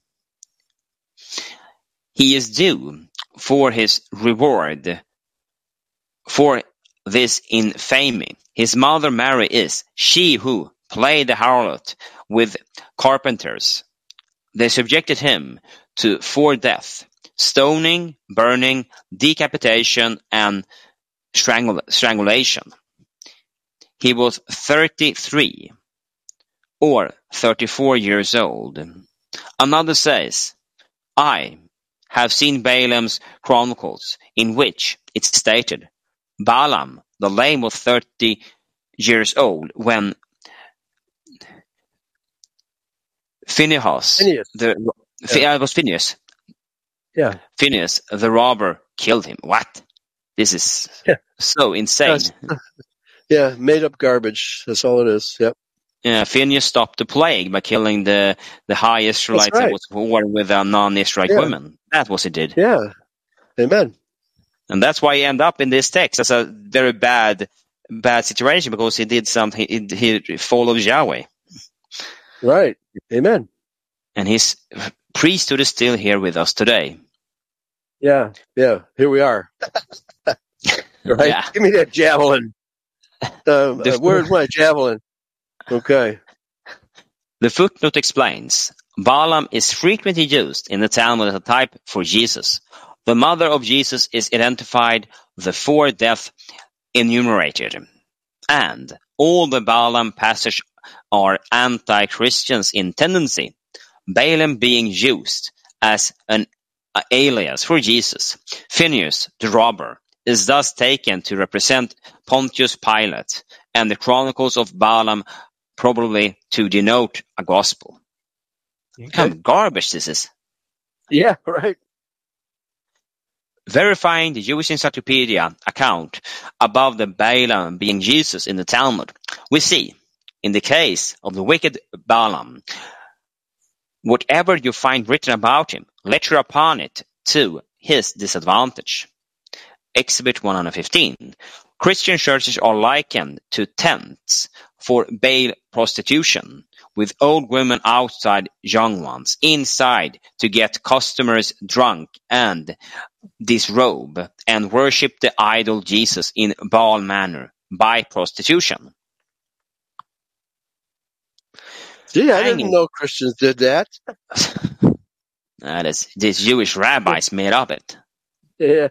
He is due for his reward for this infamy. His mother Mary is she who played the harlot with carpenters. They subjected him to four deaths: stoning, burning, decapitation, and strangula- strangulation. He was thirty-three or thirty-four years old. Another says, I have seen Balaam's chronicles, in which it's stated, Balaam the lame was thirty years old when Phinehas, Phineas. the yeah. it was Phineas, Yeah. Phineas the robber killed him. What? This is Yeah. so insane. That's- Yeah. Made up garbage. That's all it is. Yep. Yeah, Phineas stopped the plague by killing the the high Israelites right. that was war with a non-Israelite Yeah. women. That was he did. Yeah. Amen. And that's why he ended up in this text as a very bad, bad situation, because he did something, he, he followed Yahweh. Right. Amen. And his priesthood is still here with us today. Yeah. Yeah. Here we are. Right. Yeah. Give me that javelin. Um, The- uh, where's my javelin? Okay. The footnote explains, Balaam is frequently used in the Talmud as a type for Jesus. The mother of Jesus is identified, the four deaths enumerated. And all the Balaam passages are anti-Christians in tendency, Balaam being used as an alias for Jesus. Phineas, the robber, is thus taken to represent Pontius Pilate, and the Chronicles of Balaam probably to denote a gospel. What kind of garbage this is. Yeah. Right. Verifying the Jewish Encyclopedia account above the Balaam being Jesus in the Talmud, we see, in the case of the wicked Balaam, whatever you find written about him, lecture upon it to his disadvantage. Exhibit one fifteen. Christian churches are likened to tents for Baal prostitution, with old women outside, young ones inside, to get customers drunk and disrobe and worship the idol Jesus in Baal manner by prostitution. Gee, I Hanging. didn't know Christians did that. That is, these Jewish rabbis made up it. Yeah.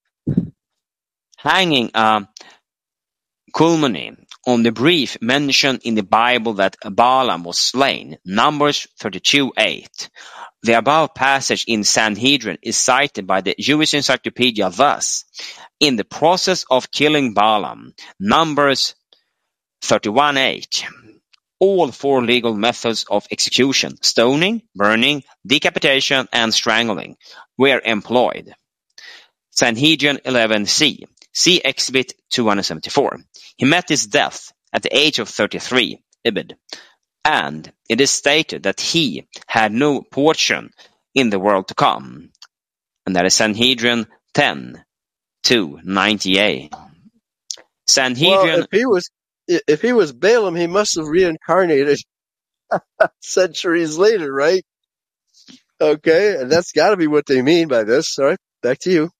Hanging a culmine on the brief mention in the Bible that Balaam was slain, Numbers thirty-two eight. The above passage in Sanhedrin is cited by the Jewish Encyclopedia thus: in the process of killing Balaam, Numbers thirty-one eight, all four legal methods of execution, stoning, burning, decapitation, and strangling, were employed. Sanhedrin eleven c. See Exhibit two hundred seventy-four. He met his death at the age of thirty-three, Ibid, and it is stated that he had no portion in the world to come. And that is Sanhedrin ten, two ninety-eight. Sanhedrin... Well, if he was if he was Balaam, he must have reincarnated centuries later, right? Okay, and that's got to be what they mean by this. All right, back to you.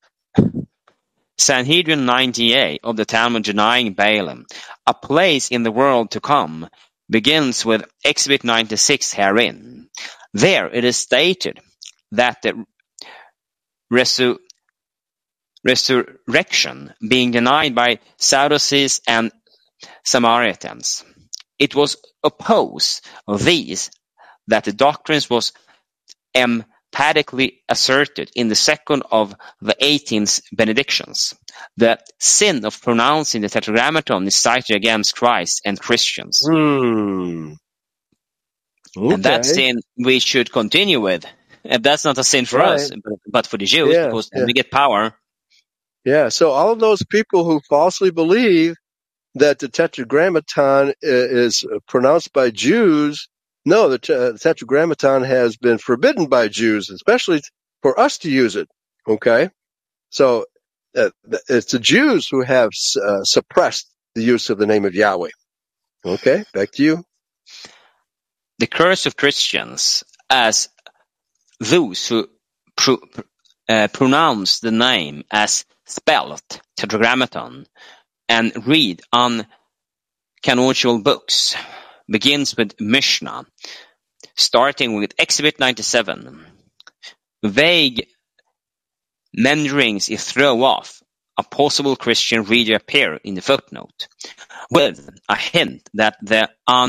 Sanhedrin ninety-eight of the Talmud denying Balaam, a place in the world to come, begins with Exhibit ninety-six herein. There it is stated that the resu- resurrection being denied by Sadducees and Samaritans, it was opposed of these that the doctrines was emphatically asserted in the second of the eighteenth benedictions. The sin of pronouncing the Tetragrammaton is cited against Christ and Christians. Hmm. Okay. And that sin we should continue with. And that's not a sin for Right. us, but, but for the Jews, Yeah, because yeah. we get power. Yeah, so all of those people who falsely believe that the Tetragrammaton i- is pronounced by Jews, no, the te- Tetragrammaton has been forbidden by Jews, especially for us to use it. Okay, so uh, th- it's the Jews who have uh, suppressed the use of the name of Yahweh. Okay, back to you. The curse of Christians as those who pro- uh, pronounce the name as spelled Tetragrammaton and read uncanonical books begins with Mishnah, starting with Exhibit ninety-seven. Vague meanderings throw off a possible Christian reader appear in the footnote, with a hint that the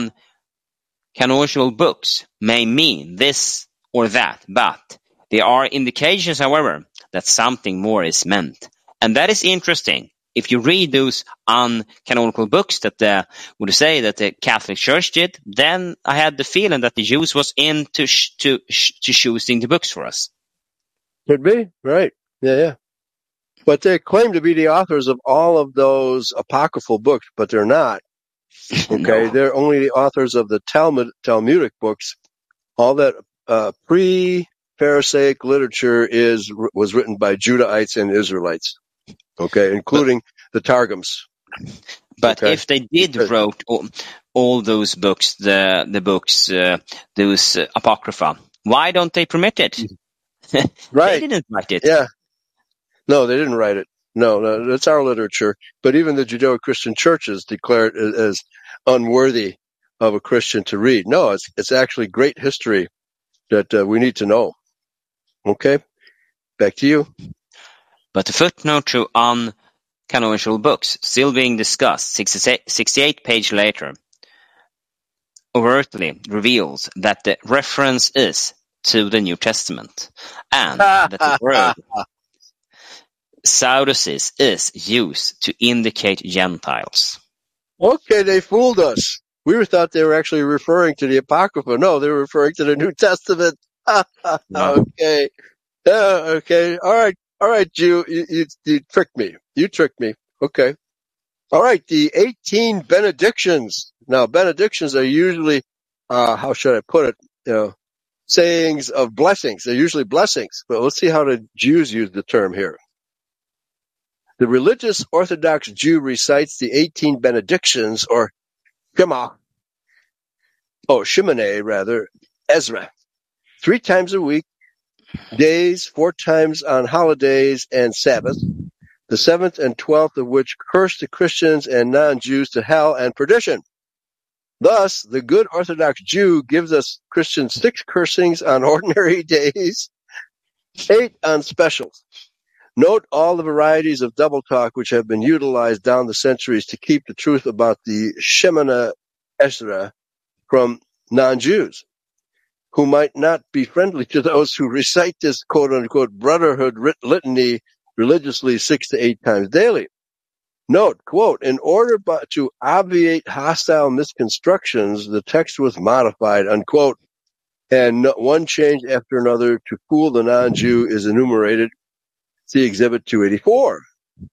uncanonical books may mean this or that, but there are indications, however, that something more is meant. And that is interesting. If you read those uncanonical books that the, would say that the Catholic Church did, then I had the feeling that the Jews was into sh- to sh- to choosing the books for us. Could be, right. Yeah, yeah. But they claim to be the authors of all of those apocryphal books, but they're not. Okay, No. they're only the authors of the Talmud, Talmudic books. All that uh, pre-Pharisaic literature is was written by Judahites and Israelites. Okay, including the Targums. But Okay. if they did Good. wrote all, all those books, the the books, uh, those uh, apocrypha, why don't they permit it? They Right. didn't write it. Yeah. No, they didn't write it. No, no, that's our literature. But even the Judeo-Christian churches declare it as as unworthy of a Christian to read. No, it's it's actually great history that uh, we need to know. Okay, back to you. But the footnote to uncanonical books, still being discussed sixty-eight page later, overtly reveals that the reference is to the New Testament, and that the word Sadducees is used to indicate Gentiles. Okay, they fooled us. We were thought they were actually referring to the Apocrypha. No, they were referring to the New Testament. No. Okay. Yeah, okay. All right. All right, you, you, you, you tricked me. You tricked me. Okay. All right. The eighteen benedictions. Now, benedictions are usually, uh, how should I put it? You know, sayings of blessings. They're usually blessings, but let's see how the Jews use the term here. The religious Orthodox Jew recites the eighteen benedictions, or Shema, oh, Shemone, rather, Ezra, three times a week, days, four times on holidays and Sabbaths, the seventh and twelfth of which curse the Christians and non-Jews to hell and perdition. Thus, the good Orthodox Jew gives us Christians six cursings on ordinary days, eight on specials. Note all the varieties of double talk which have been utilized down the centuries to keep the truth about the Shemona Ezra from non-Jews, who might not be friendly to those who recite this quote-unquote brotherhood writ- litany religiously six to eight times daily. Note, quote, in order but to obviate hostile misconstructions, the text was modified, unquote, and no- one change after another to fool the non-Jew is enumerated. See Exhibit two eighty-four.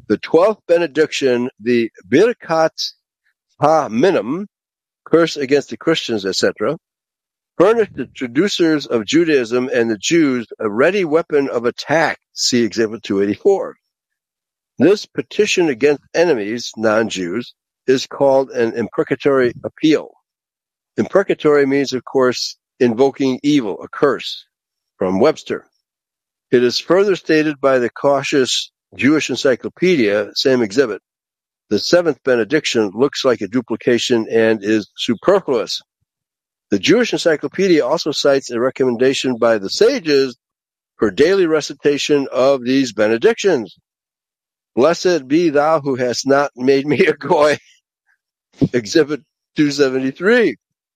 The twelfth benediction, the Birkat HaMinim, curse against the Christians, et cetera, furnished the traducers of Judaism and the Jews a ready weapon of attack. See Exhibit two eighty-four. This petition against enemies, non-Jews, is called an imprecatory appeal. Imprecatory means, of course, invoking evil, a curse, from Webster. It is further stated by the cautious Jewish Encyclopedia, same exhibit. The seventh benediction looks like a duplication and is superfluous. The Jewish Encyclopedia also cites a recommendation by the sages for daily recitation of these benedictions. Blessed be thou who hast not made me a goy. Exhibit two seventy-three.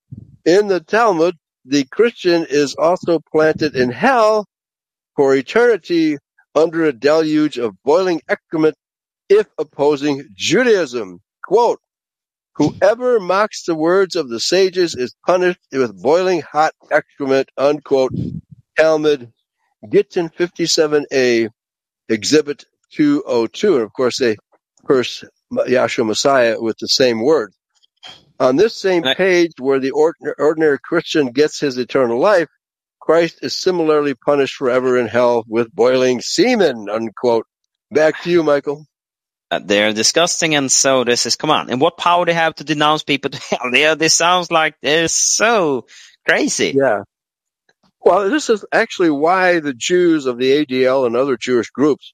In the Talmud, the Christian is also planted in hell for eternity under a deluge of boiling excrement if opposing Judaism. Quote, whoever mocks the words of the sages is punished with boiling hot excrement, unquote. Talmud, Gittin fifty-seven a, Exhibit two oh two. And of course, they curse Yahshua Messiah with the same word. On this same page where the ordinary Christian gets his eternal life, Christ is similarly punished forever in hell with boiling semen, unquote. Back to you, Michael. Uh, they're disgusting, and so this is, come on. And what power they have to denounce people to hell? Yeah, this sounds like they're so crazy. Yeah. Well, this is actually why the Jews of the A D L and other Jewish groups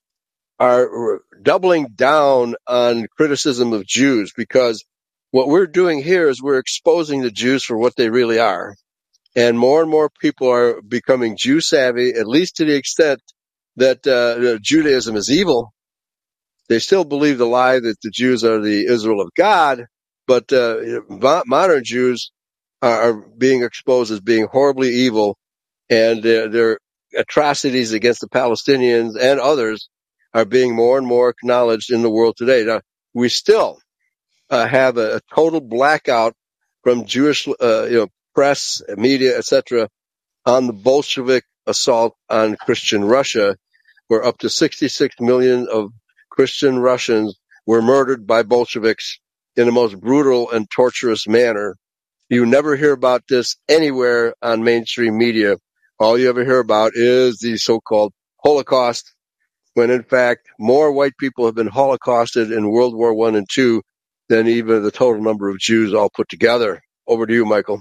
are doubling down on criticism of Jews, because what we're doing here is we're exposing the Jews for what they really are. And more and more people are becoming Jew savvy, at least to the extent that uh, Judaism is evil. They still believe the lie that the Jews are the Israel of God, but uh, modern Jews are, are being exposed as being horribly evil, and uh, their atrocities against the Palestinians and others are being more and more acknowledged in the world today. Now, we still uh, have a, a total blackout from Jewish uh, you know, press, media, et cetera, on the Bolshevik assault on Christian Russia, where up to sixty-six million of Christian Russians were murdered by Bolsheviks in the most brutal and torturous manner. You never hear about this anywhere on mainstream media. All you ever hear about is the so-called Holocaust, when in fact more white people have been holocausted in World War One and Two than even the total number of Jews all put together. Over to you, Michael.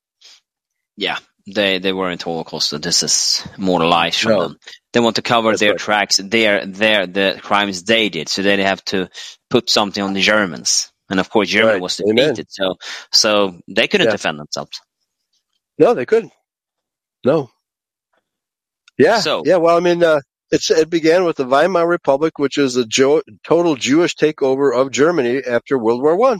Yeah, they they weren't Holocaust. This is more lies from No. them. They want to cover That's their right. tracks, their their the crimes they did, so they have to put something on the Germans. And of course, Germany Right. was Amen. defeated, so so they couldn't Yeah. defend themselves. No, they couldn't. No. Yeah. So- yeah. Well, I mean, uh, it's, it began with the Weimar Republic, which is a jo- total Jewish takeover of Germany after World War One.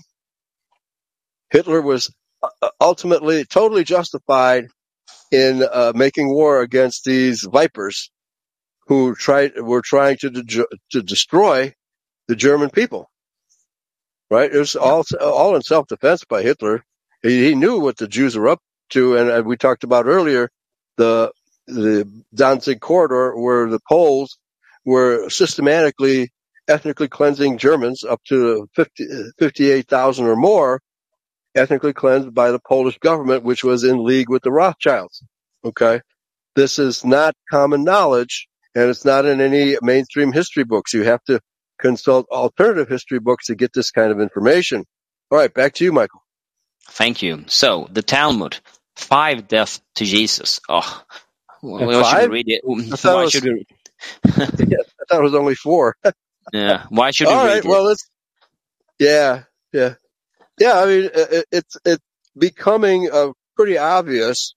Hitler was uh, ultimately totally justified in uh, making war against these vipers who tried were trying to de- to destroy the German people. Right? It was all all in self-defense by Hitler. He, he knew what the Jews were up to, and, and we talked about earlier the the Danzig corridor, where the Poles were systematically ethnically cleansing Germans, up to fifty, fifty-eight thousand or more, ethnically cleansed by the Polish government, which was in league with the Rothschilds. Okay? This is not common knowledge, and it's not in any mainstream history books. You have to consult alternative history books to get this kind of information. All right, back to you, Michael. Thank you. So the Talmud, five deaths to Jesus. Oh, And why should five? we read it? I thought it Why was- should we? Yes, I thought it was only four. Yeah. Why should we All read right, it? well, it's yeah, yeah, yeah. I mean, it, it's it's becoming uh, pretty obvious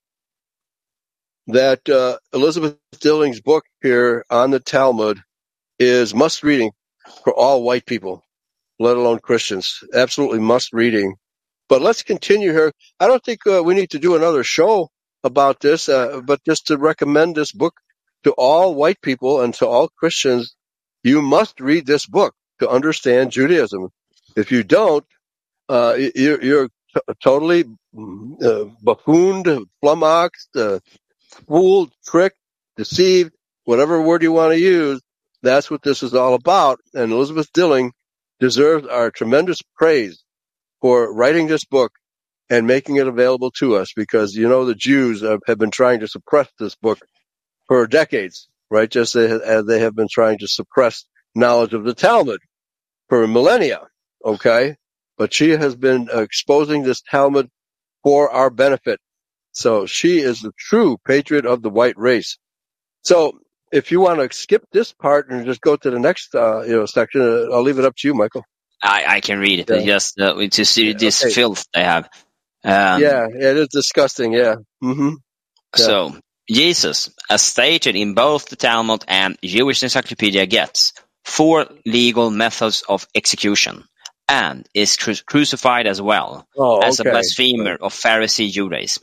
that uh, Elizabeth Dilling's book here on the Talmud is must reading for all white people, let alone Christians. Absolutely must reading. But let's continue here. I don't think uh, we need to do another show about this, uh, but just to recommend this book to all white people and to all Christians. You must read this book to understand Judaism. If you don't, uh, you're, you're t- totally uh, buffooned, flummoxed, uh, fooled, tricked, deceived, whatever word you want to use, that's what this is all about. And Elizabeth Dilling deserves our tremendous praise for writing this book and making it available to us, because, you know, the Jews have, have been trying to suppress this book for decades, right? Just as they have been trying to suppress knowledge of the Talmud for millennia, okay? But she has been exposing this Talmud for our benefit. So she is the true patriot of the white race. So if you want to skip this part and just go to the next, uh, you know, section, uh, I'll leave it up to you, Michael. I, I can read it. Yeah. It's just uh, to see Yeah, this okay. filth they have. Um, Yeah, it is disgusting. Yeah. Mm-hmm. Yeah. So Jesus, as stated in both the Talmud and Jewish Encyclopedia, gets four legal methods of execution and is cru- crucified as well Oh, as okay. a blasphemer of Pharisee Judaism.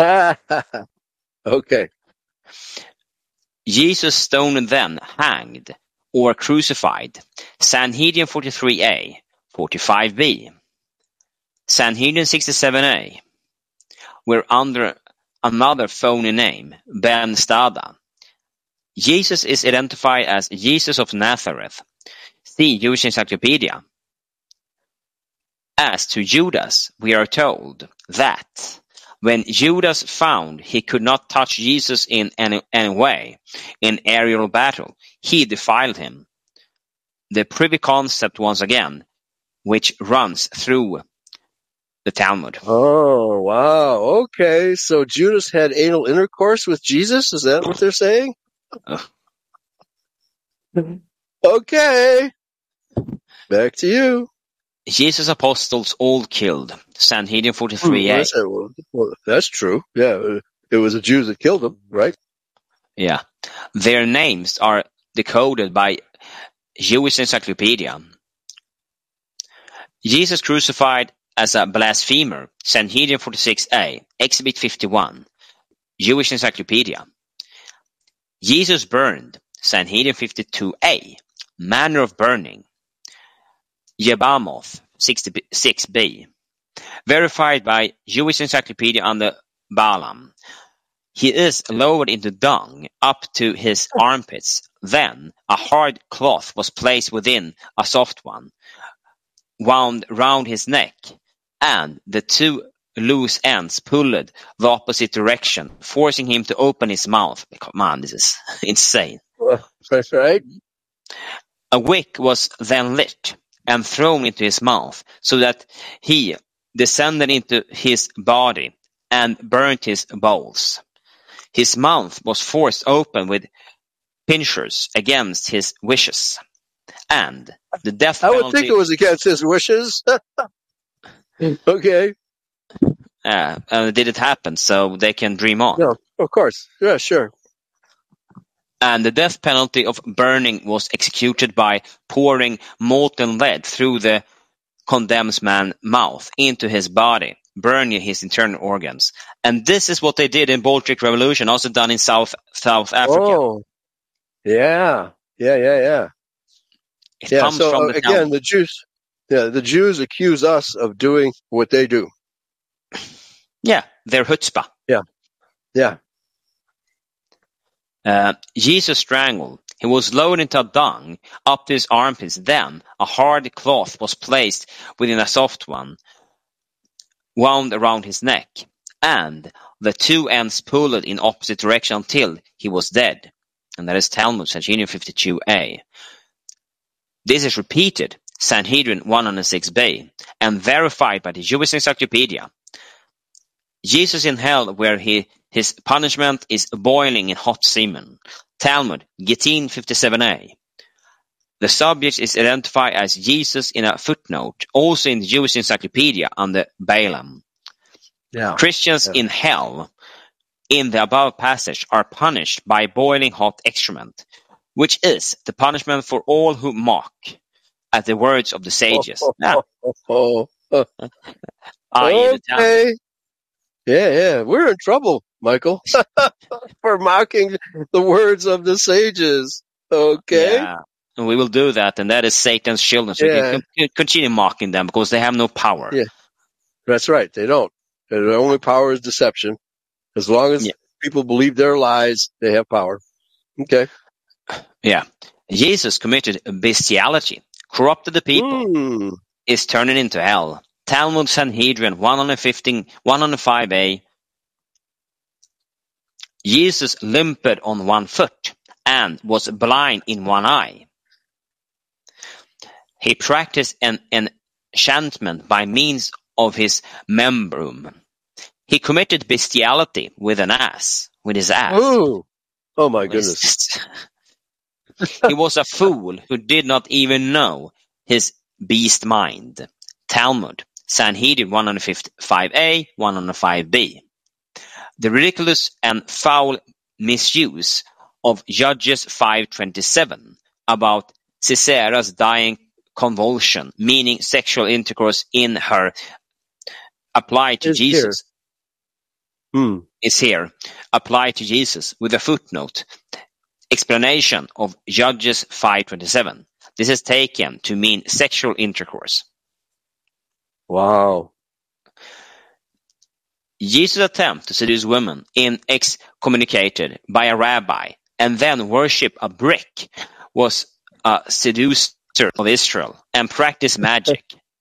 Okay. Jesus stoned, then hanged or crucified. Sanhedrin forty-three A, forty-five B. Sanhedrin sixty-seven A, were under another phony name, Ben Stada. Jesus is identified as Jesus of Nazareth. See Jewish Encyclopedia. As to Judas, we are told that when Judas found he could not touch Jesus in any, any way in aerial battle, he defiled him. The privy concept once again, which runs through the Talmud. Oh, wow. Okay. So Judas had anal intercourse with Jesus? Is that what they're saying? Ugh. Okay. Back to you. Jesus' apostles all killed. Sanhedrin forty-three A. That's, well, well, that's true. Yeah. It was the Jews that killed him, right? Yeah. Their names are decoded by Jewish Encyclopedia. Jesus crucified as a blasphemer. Sanhedrin forty-six A. Exhibit fifty-one. Jewish Encyclopedia. Jesus burned. Sanhedrin fifty-two A. Manner of burning. Yebamoth sixty-six B. Verified by Jewish Encyclopedia under Balaam. He is lowered into dung up to his armpits. Then a hard cloth was placed within a soft one, wound round his neck, and the two loose ends pulled the opposite direction, forcing him to open his mouth. Come on, this is insane. That's right. A wick was then lit and thrown into his mouth, so that he descended into his body and burnt his bowels. His mouth was forced open with pincers against his wishes, and the death I penalty... would think it was against his wishes. Okay. Uh, uh, did it happen, so they can dream on. No, of course. Yeah, sure. And the death penalty of burning was executed by pouring molten lead through the condemned man's mouth into his body, burning his internal organs. And this is what they did in Bolshevik Revolution, also done in South South Africa. Oh, yeah, yeah, yeah, yeah. It Yeah. comes So from uh, the again, Talmud. the Jews, yeah, the Jews accuse us of doing what they do. Yeah, their chutzpah. Yeah. Uh, Jesus strangled. He was lowered into dung up to his armpits. Then a hard cloth was placed within a soft one, wound around his neck, and the two ends pulled in opposite direction until he was dead. And that is Talmud, Sanhedrin fifty-two A. This is repeated, Sanhedrin one oh six B, and verified by the Jewish Encyclopedia. Jesus in hell, where he his punishment is boiling in hot semen. Talmud, Gittin fifty-seven A. The subject is identified as Jesus in a footnote, also in the Jewish Encyclopedia under Balaam. Yeah. Christians Yeah. in hell, in the above passage, are punished by boiling hot excrement, which is the punishment for all who mock at the words of the sages. Oh, Yeah, oh, oh, oh. that is the Talmud. Okay. Yeah, yeah. We're in trouble, Michael, for mocking the words of the sages. Okay. Yeah, and we will do that, and that is Satan's children. So Yeah. you can continue mocking them because they have no power. Yeah. That's right. They don't. Their only power is deception. As long as Yeah. people believe their lies, they have power. Okay. Yeah. Jesus committed bestiality, corrupted the people, Hmm. is turning into hell. Talmud Sanhedrin one fifteen, one oh five a. Jesus limped on one foot and was blind in one eye. He practiced an enchantment by means of his membrum. He committed bestiality with an ass, with his ass. Ooh. Oh my With his- goodness. He was a fool who did not even know his beast mind. Talmud, Sanhedrin one fifty-five a, one oh five b. The ridiculous and foul misuse of Judges five twenty-seven about Sisera's dying convulsion, meaning sexual intercourse in her, applied to Is here. Jesus. Hmm. Is here applied to Jesus with a footnote. Explanation of Judges five twenty-seven. This is taken to mean sexual intercourse. Wow. Jesus' attempt to seduce women in excommunicated by a rabbi and then worship a brick was a seducer of Israel and practiced magic.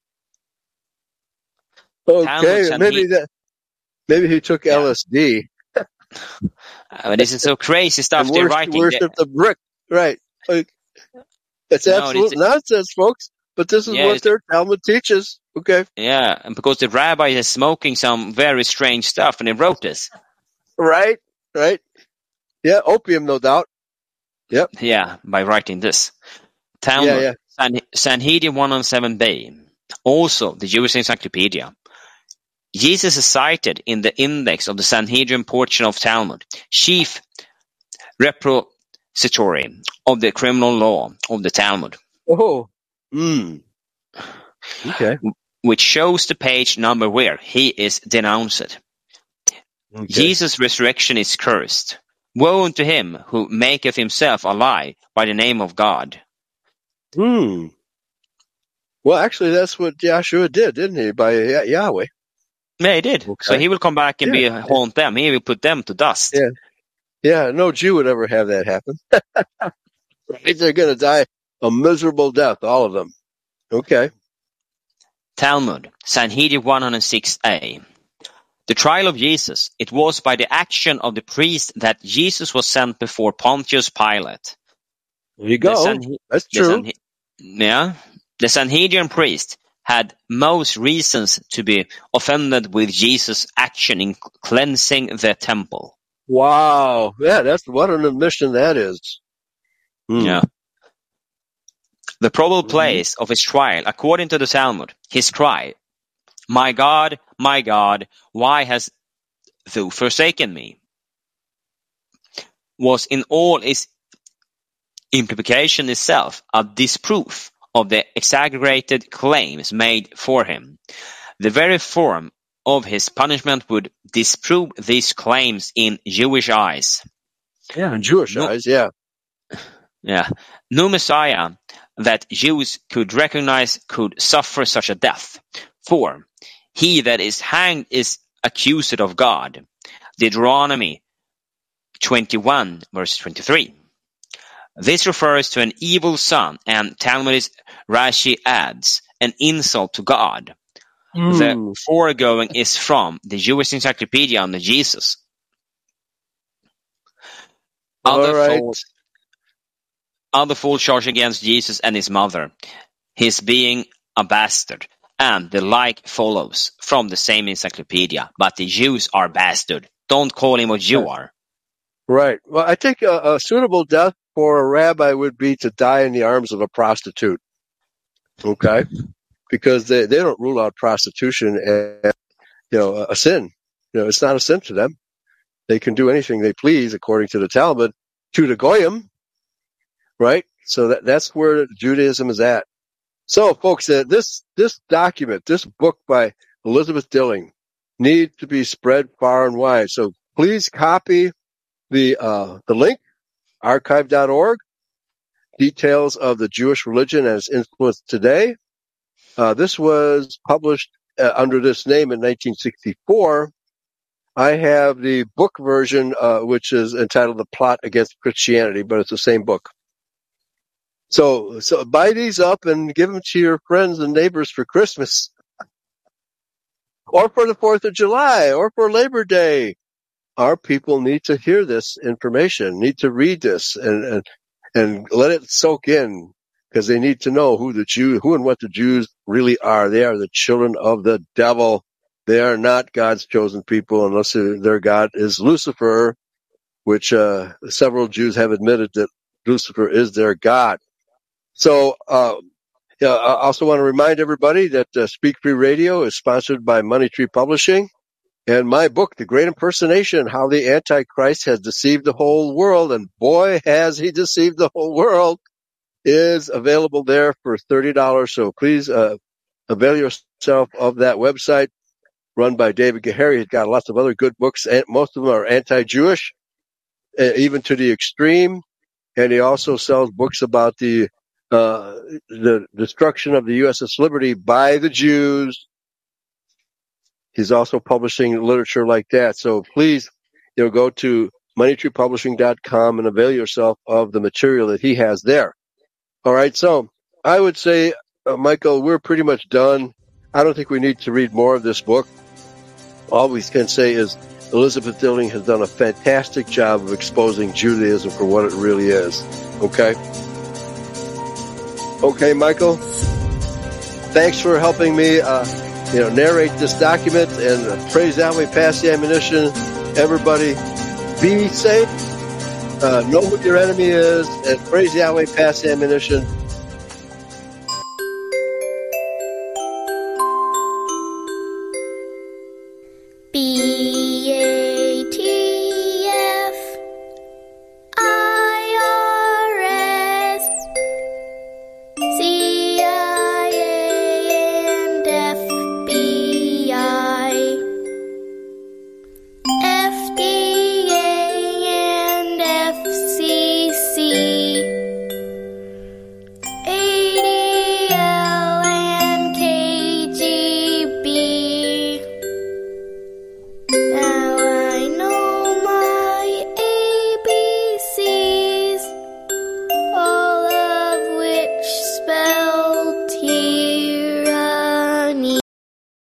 Okay, and maybe he- that. Maybe he took Yeah. L S D Uh, this is so crazy stuff and they're worship, writing. worship the brick. Right. Like, it's No, absolute it's- nonsense, folks. But this is Yeah, what it's- their Talmud teaches. Okay. Yeah, and because the rabbi is smoking some very strange stuff and he wrote this. Right. Right. Yeah. Opium, no doubt. Yeah, by writing this. Talmud, Yeah. Yeah. San- Sanhedrin one oh seven b. Also, the Jewish Encyclopedia. Jesus is cited in the index of the Sanhedrin portion of Talmud, chief repository of the criminal law of the Talmud, Oh. Hmm. Okay. which shows the page number where he is denounced. Okay. Jesus' resurrection is cursed. Woe unto him who maketh himself a lie by the name of God. Hmm. Well, actually, that's what Joshua did, didn't he? By Yah- Yahweh. Yeah, he did. Okay. So he will come back and be haunt them. He will put them to dust. Yeah. Yeah. No Jew would ever have that happen. Right? They're going to die a miserable death, all of them. Okay. Talmud, Sanhedrin one oh six a. The trial of Jesus. It was by the action of the priest that Jesus was sent before Pontius Pilate. There you The go. Sanhe- That's the true. Sanhe- yeah. The Sanhedrin priest had most reasons to be offended with Jesus' action in cleansing the temple. Wow. Yeah, that's what an admission that is. Hmm. Yeah. The probable Mhm. place of his trial, according to the Talmud, his cry, "My God, my God, why hast thou forsaken me?" was in all its implication itself a disproof of the exaggerated claims made for him. The very form of his punishment would disprove these claims in Jewish eyes. Yeah, in Jewish No. eyes, yeah. Yeah. No Messiah that Jews could recognize could suffer such a death. For he that is hanged is accused of God. Deuteronomy twenty-one, verse twenty-three. This refers to an evil son, and Talmudist Rashi adds, an insult to God. Hmm. The foregoing is from the Jewish Encyclopedia on Jesus. All Other right. false, other false charge against Jesus and his mother, his being a bastard, and the like follows from the same encyclopedia. But the Jews are bastard. Don't call him what you Right. are. Right. Well, I think a, a suitable death for a rabbi would be to die in the arms of a prostitute. Okay? Because they, they don't rule out prostitution as, you know, a, a sin. You know, it's not a sin to them. They can do anything they please, according to the Talmud, to the Goyim. Right? So that, that's where Judaism is at. So, folks, uh, this, this document, this book by Elizabeth Dilling needs to be spread far and wide. So please copy the, uh, the link, archive dot org, details of the Jewish religion and its influence today. Uh, this was published uh, under this name in nineteen sixty-four. I have the book version, uh, which is entitled The Plot Against Christianity, but it's the same book. So, so buy these up and give them to your friends and neighbors for Christmas, or for the Fourth of July, or for Labor Day. Our people need to hear this information, need to read this, and and, and let it soak in, because they need to know who the Jew, who and what the Jews really are. They are the children of the devil. They are not God's chosen people, unless their God is Lucifer, which uh, several Jews have admitted that Lucifer is their God. So, uh, yeah, I also want to remind everybody that uh, Speak Free Radio is sponsored by Money Tree Publishing, and my book, The Great Impersonation: How the Antichrist Has Deceived the Whole World, and boy, has he deceived the whole world, is available there for thirty dollars. So please uh, avail yourself of that website, run by David Gahary. He's got lots of other good books, and most of them are anti-Jewish, uh, even to the extreme. And he also sells books about the uh, the destruction of the U S S liberty by the Jews. He's also publishing literature like that. So please, you know, go to money tree publishing dot com and avail yourself of the material that he has there. All right. So I would say, uh, Michael, we're pretty much done. I don't think we need to read more of this book. All we can say is Elizabeth Dilling has done a fantastic job of exposing Judaism for what it really is. Okay? Okay, Michael? Thanks for helping me, uh, you know, narrate this document, and uh, praise Yahweh, pass the ammunition. Everybody, be safe. Uh, know who your enemy is, and praise Yahweh, pass the ammunition.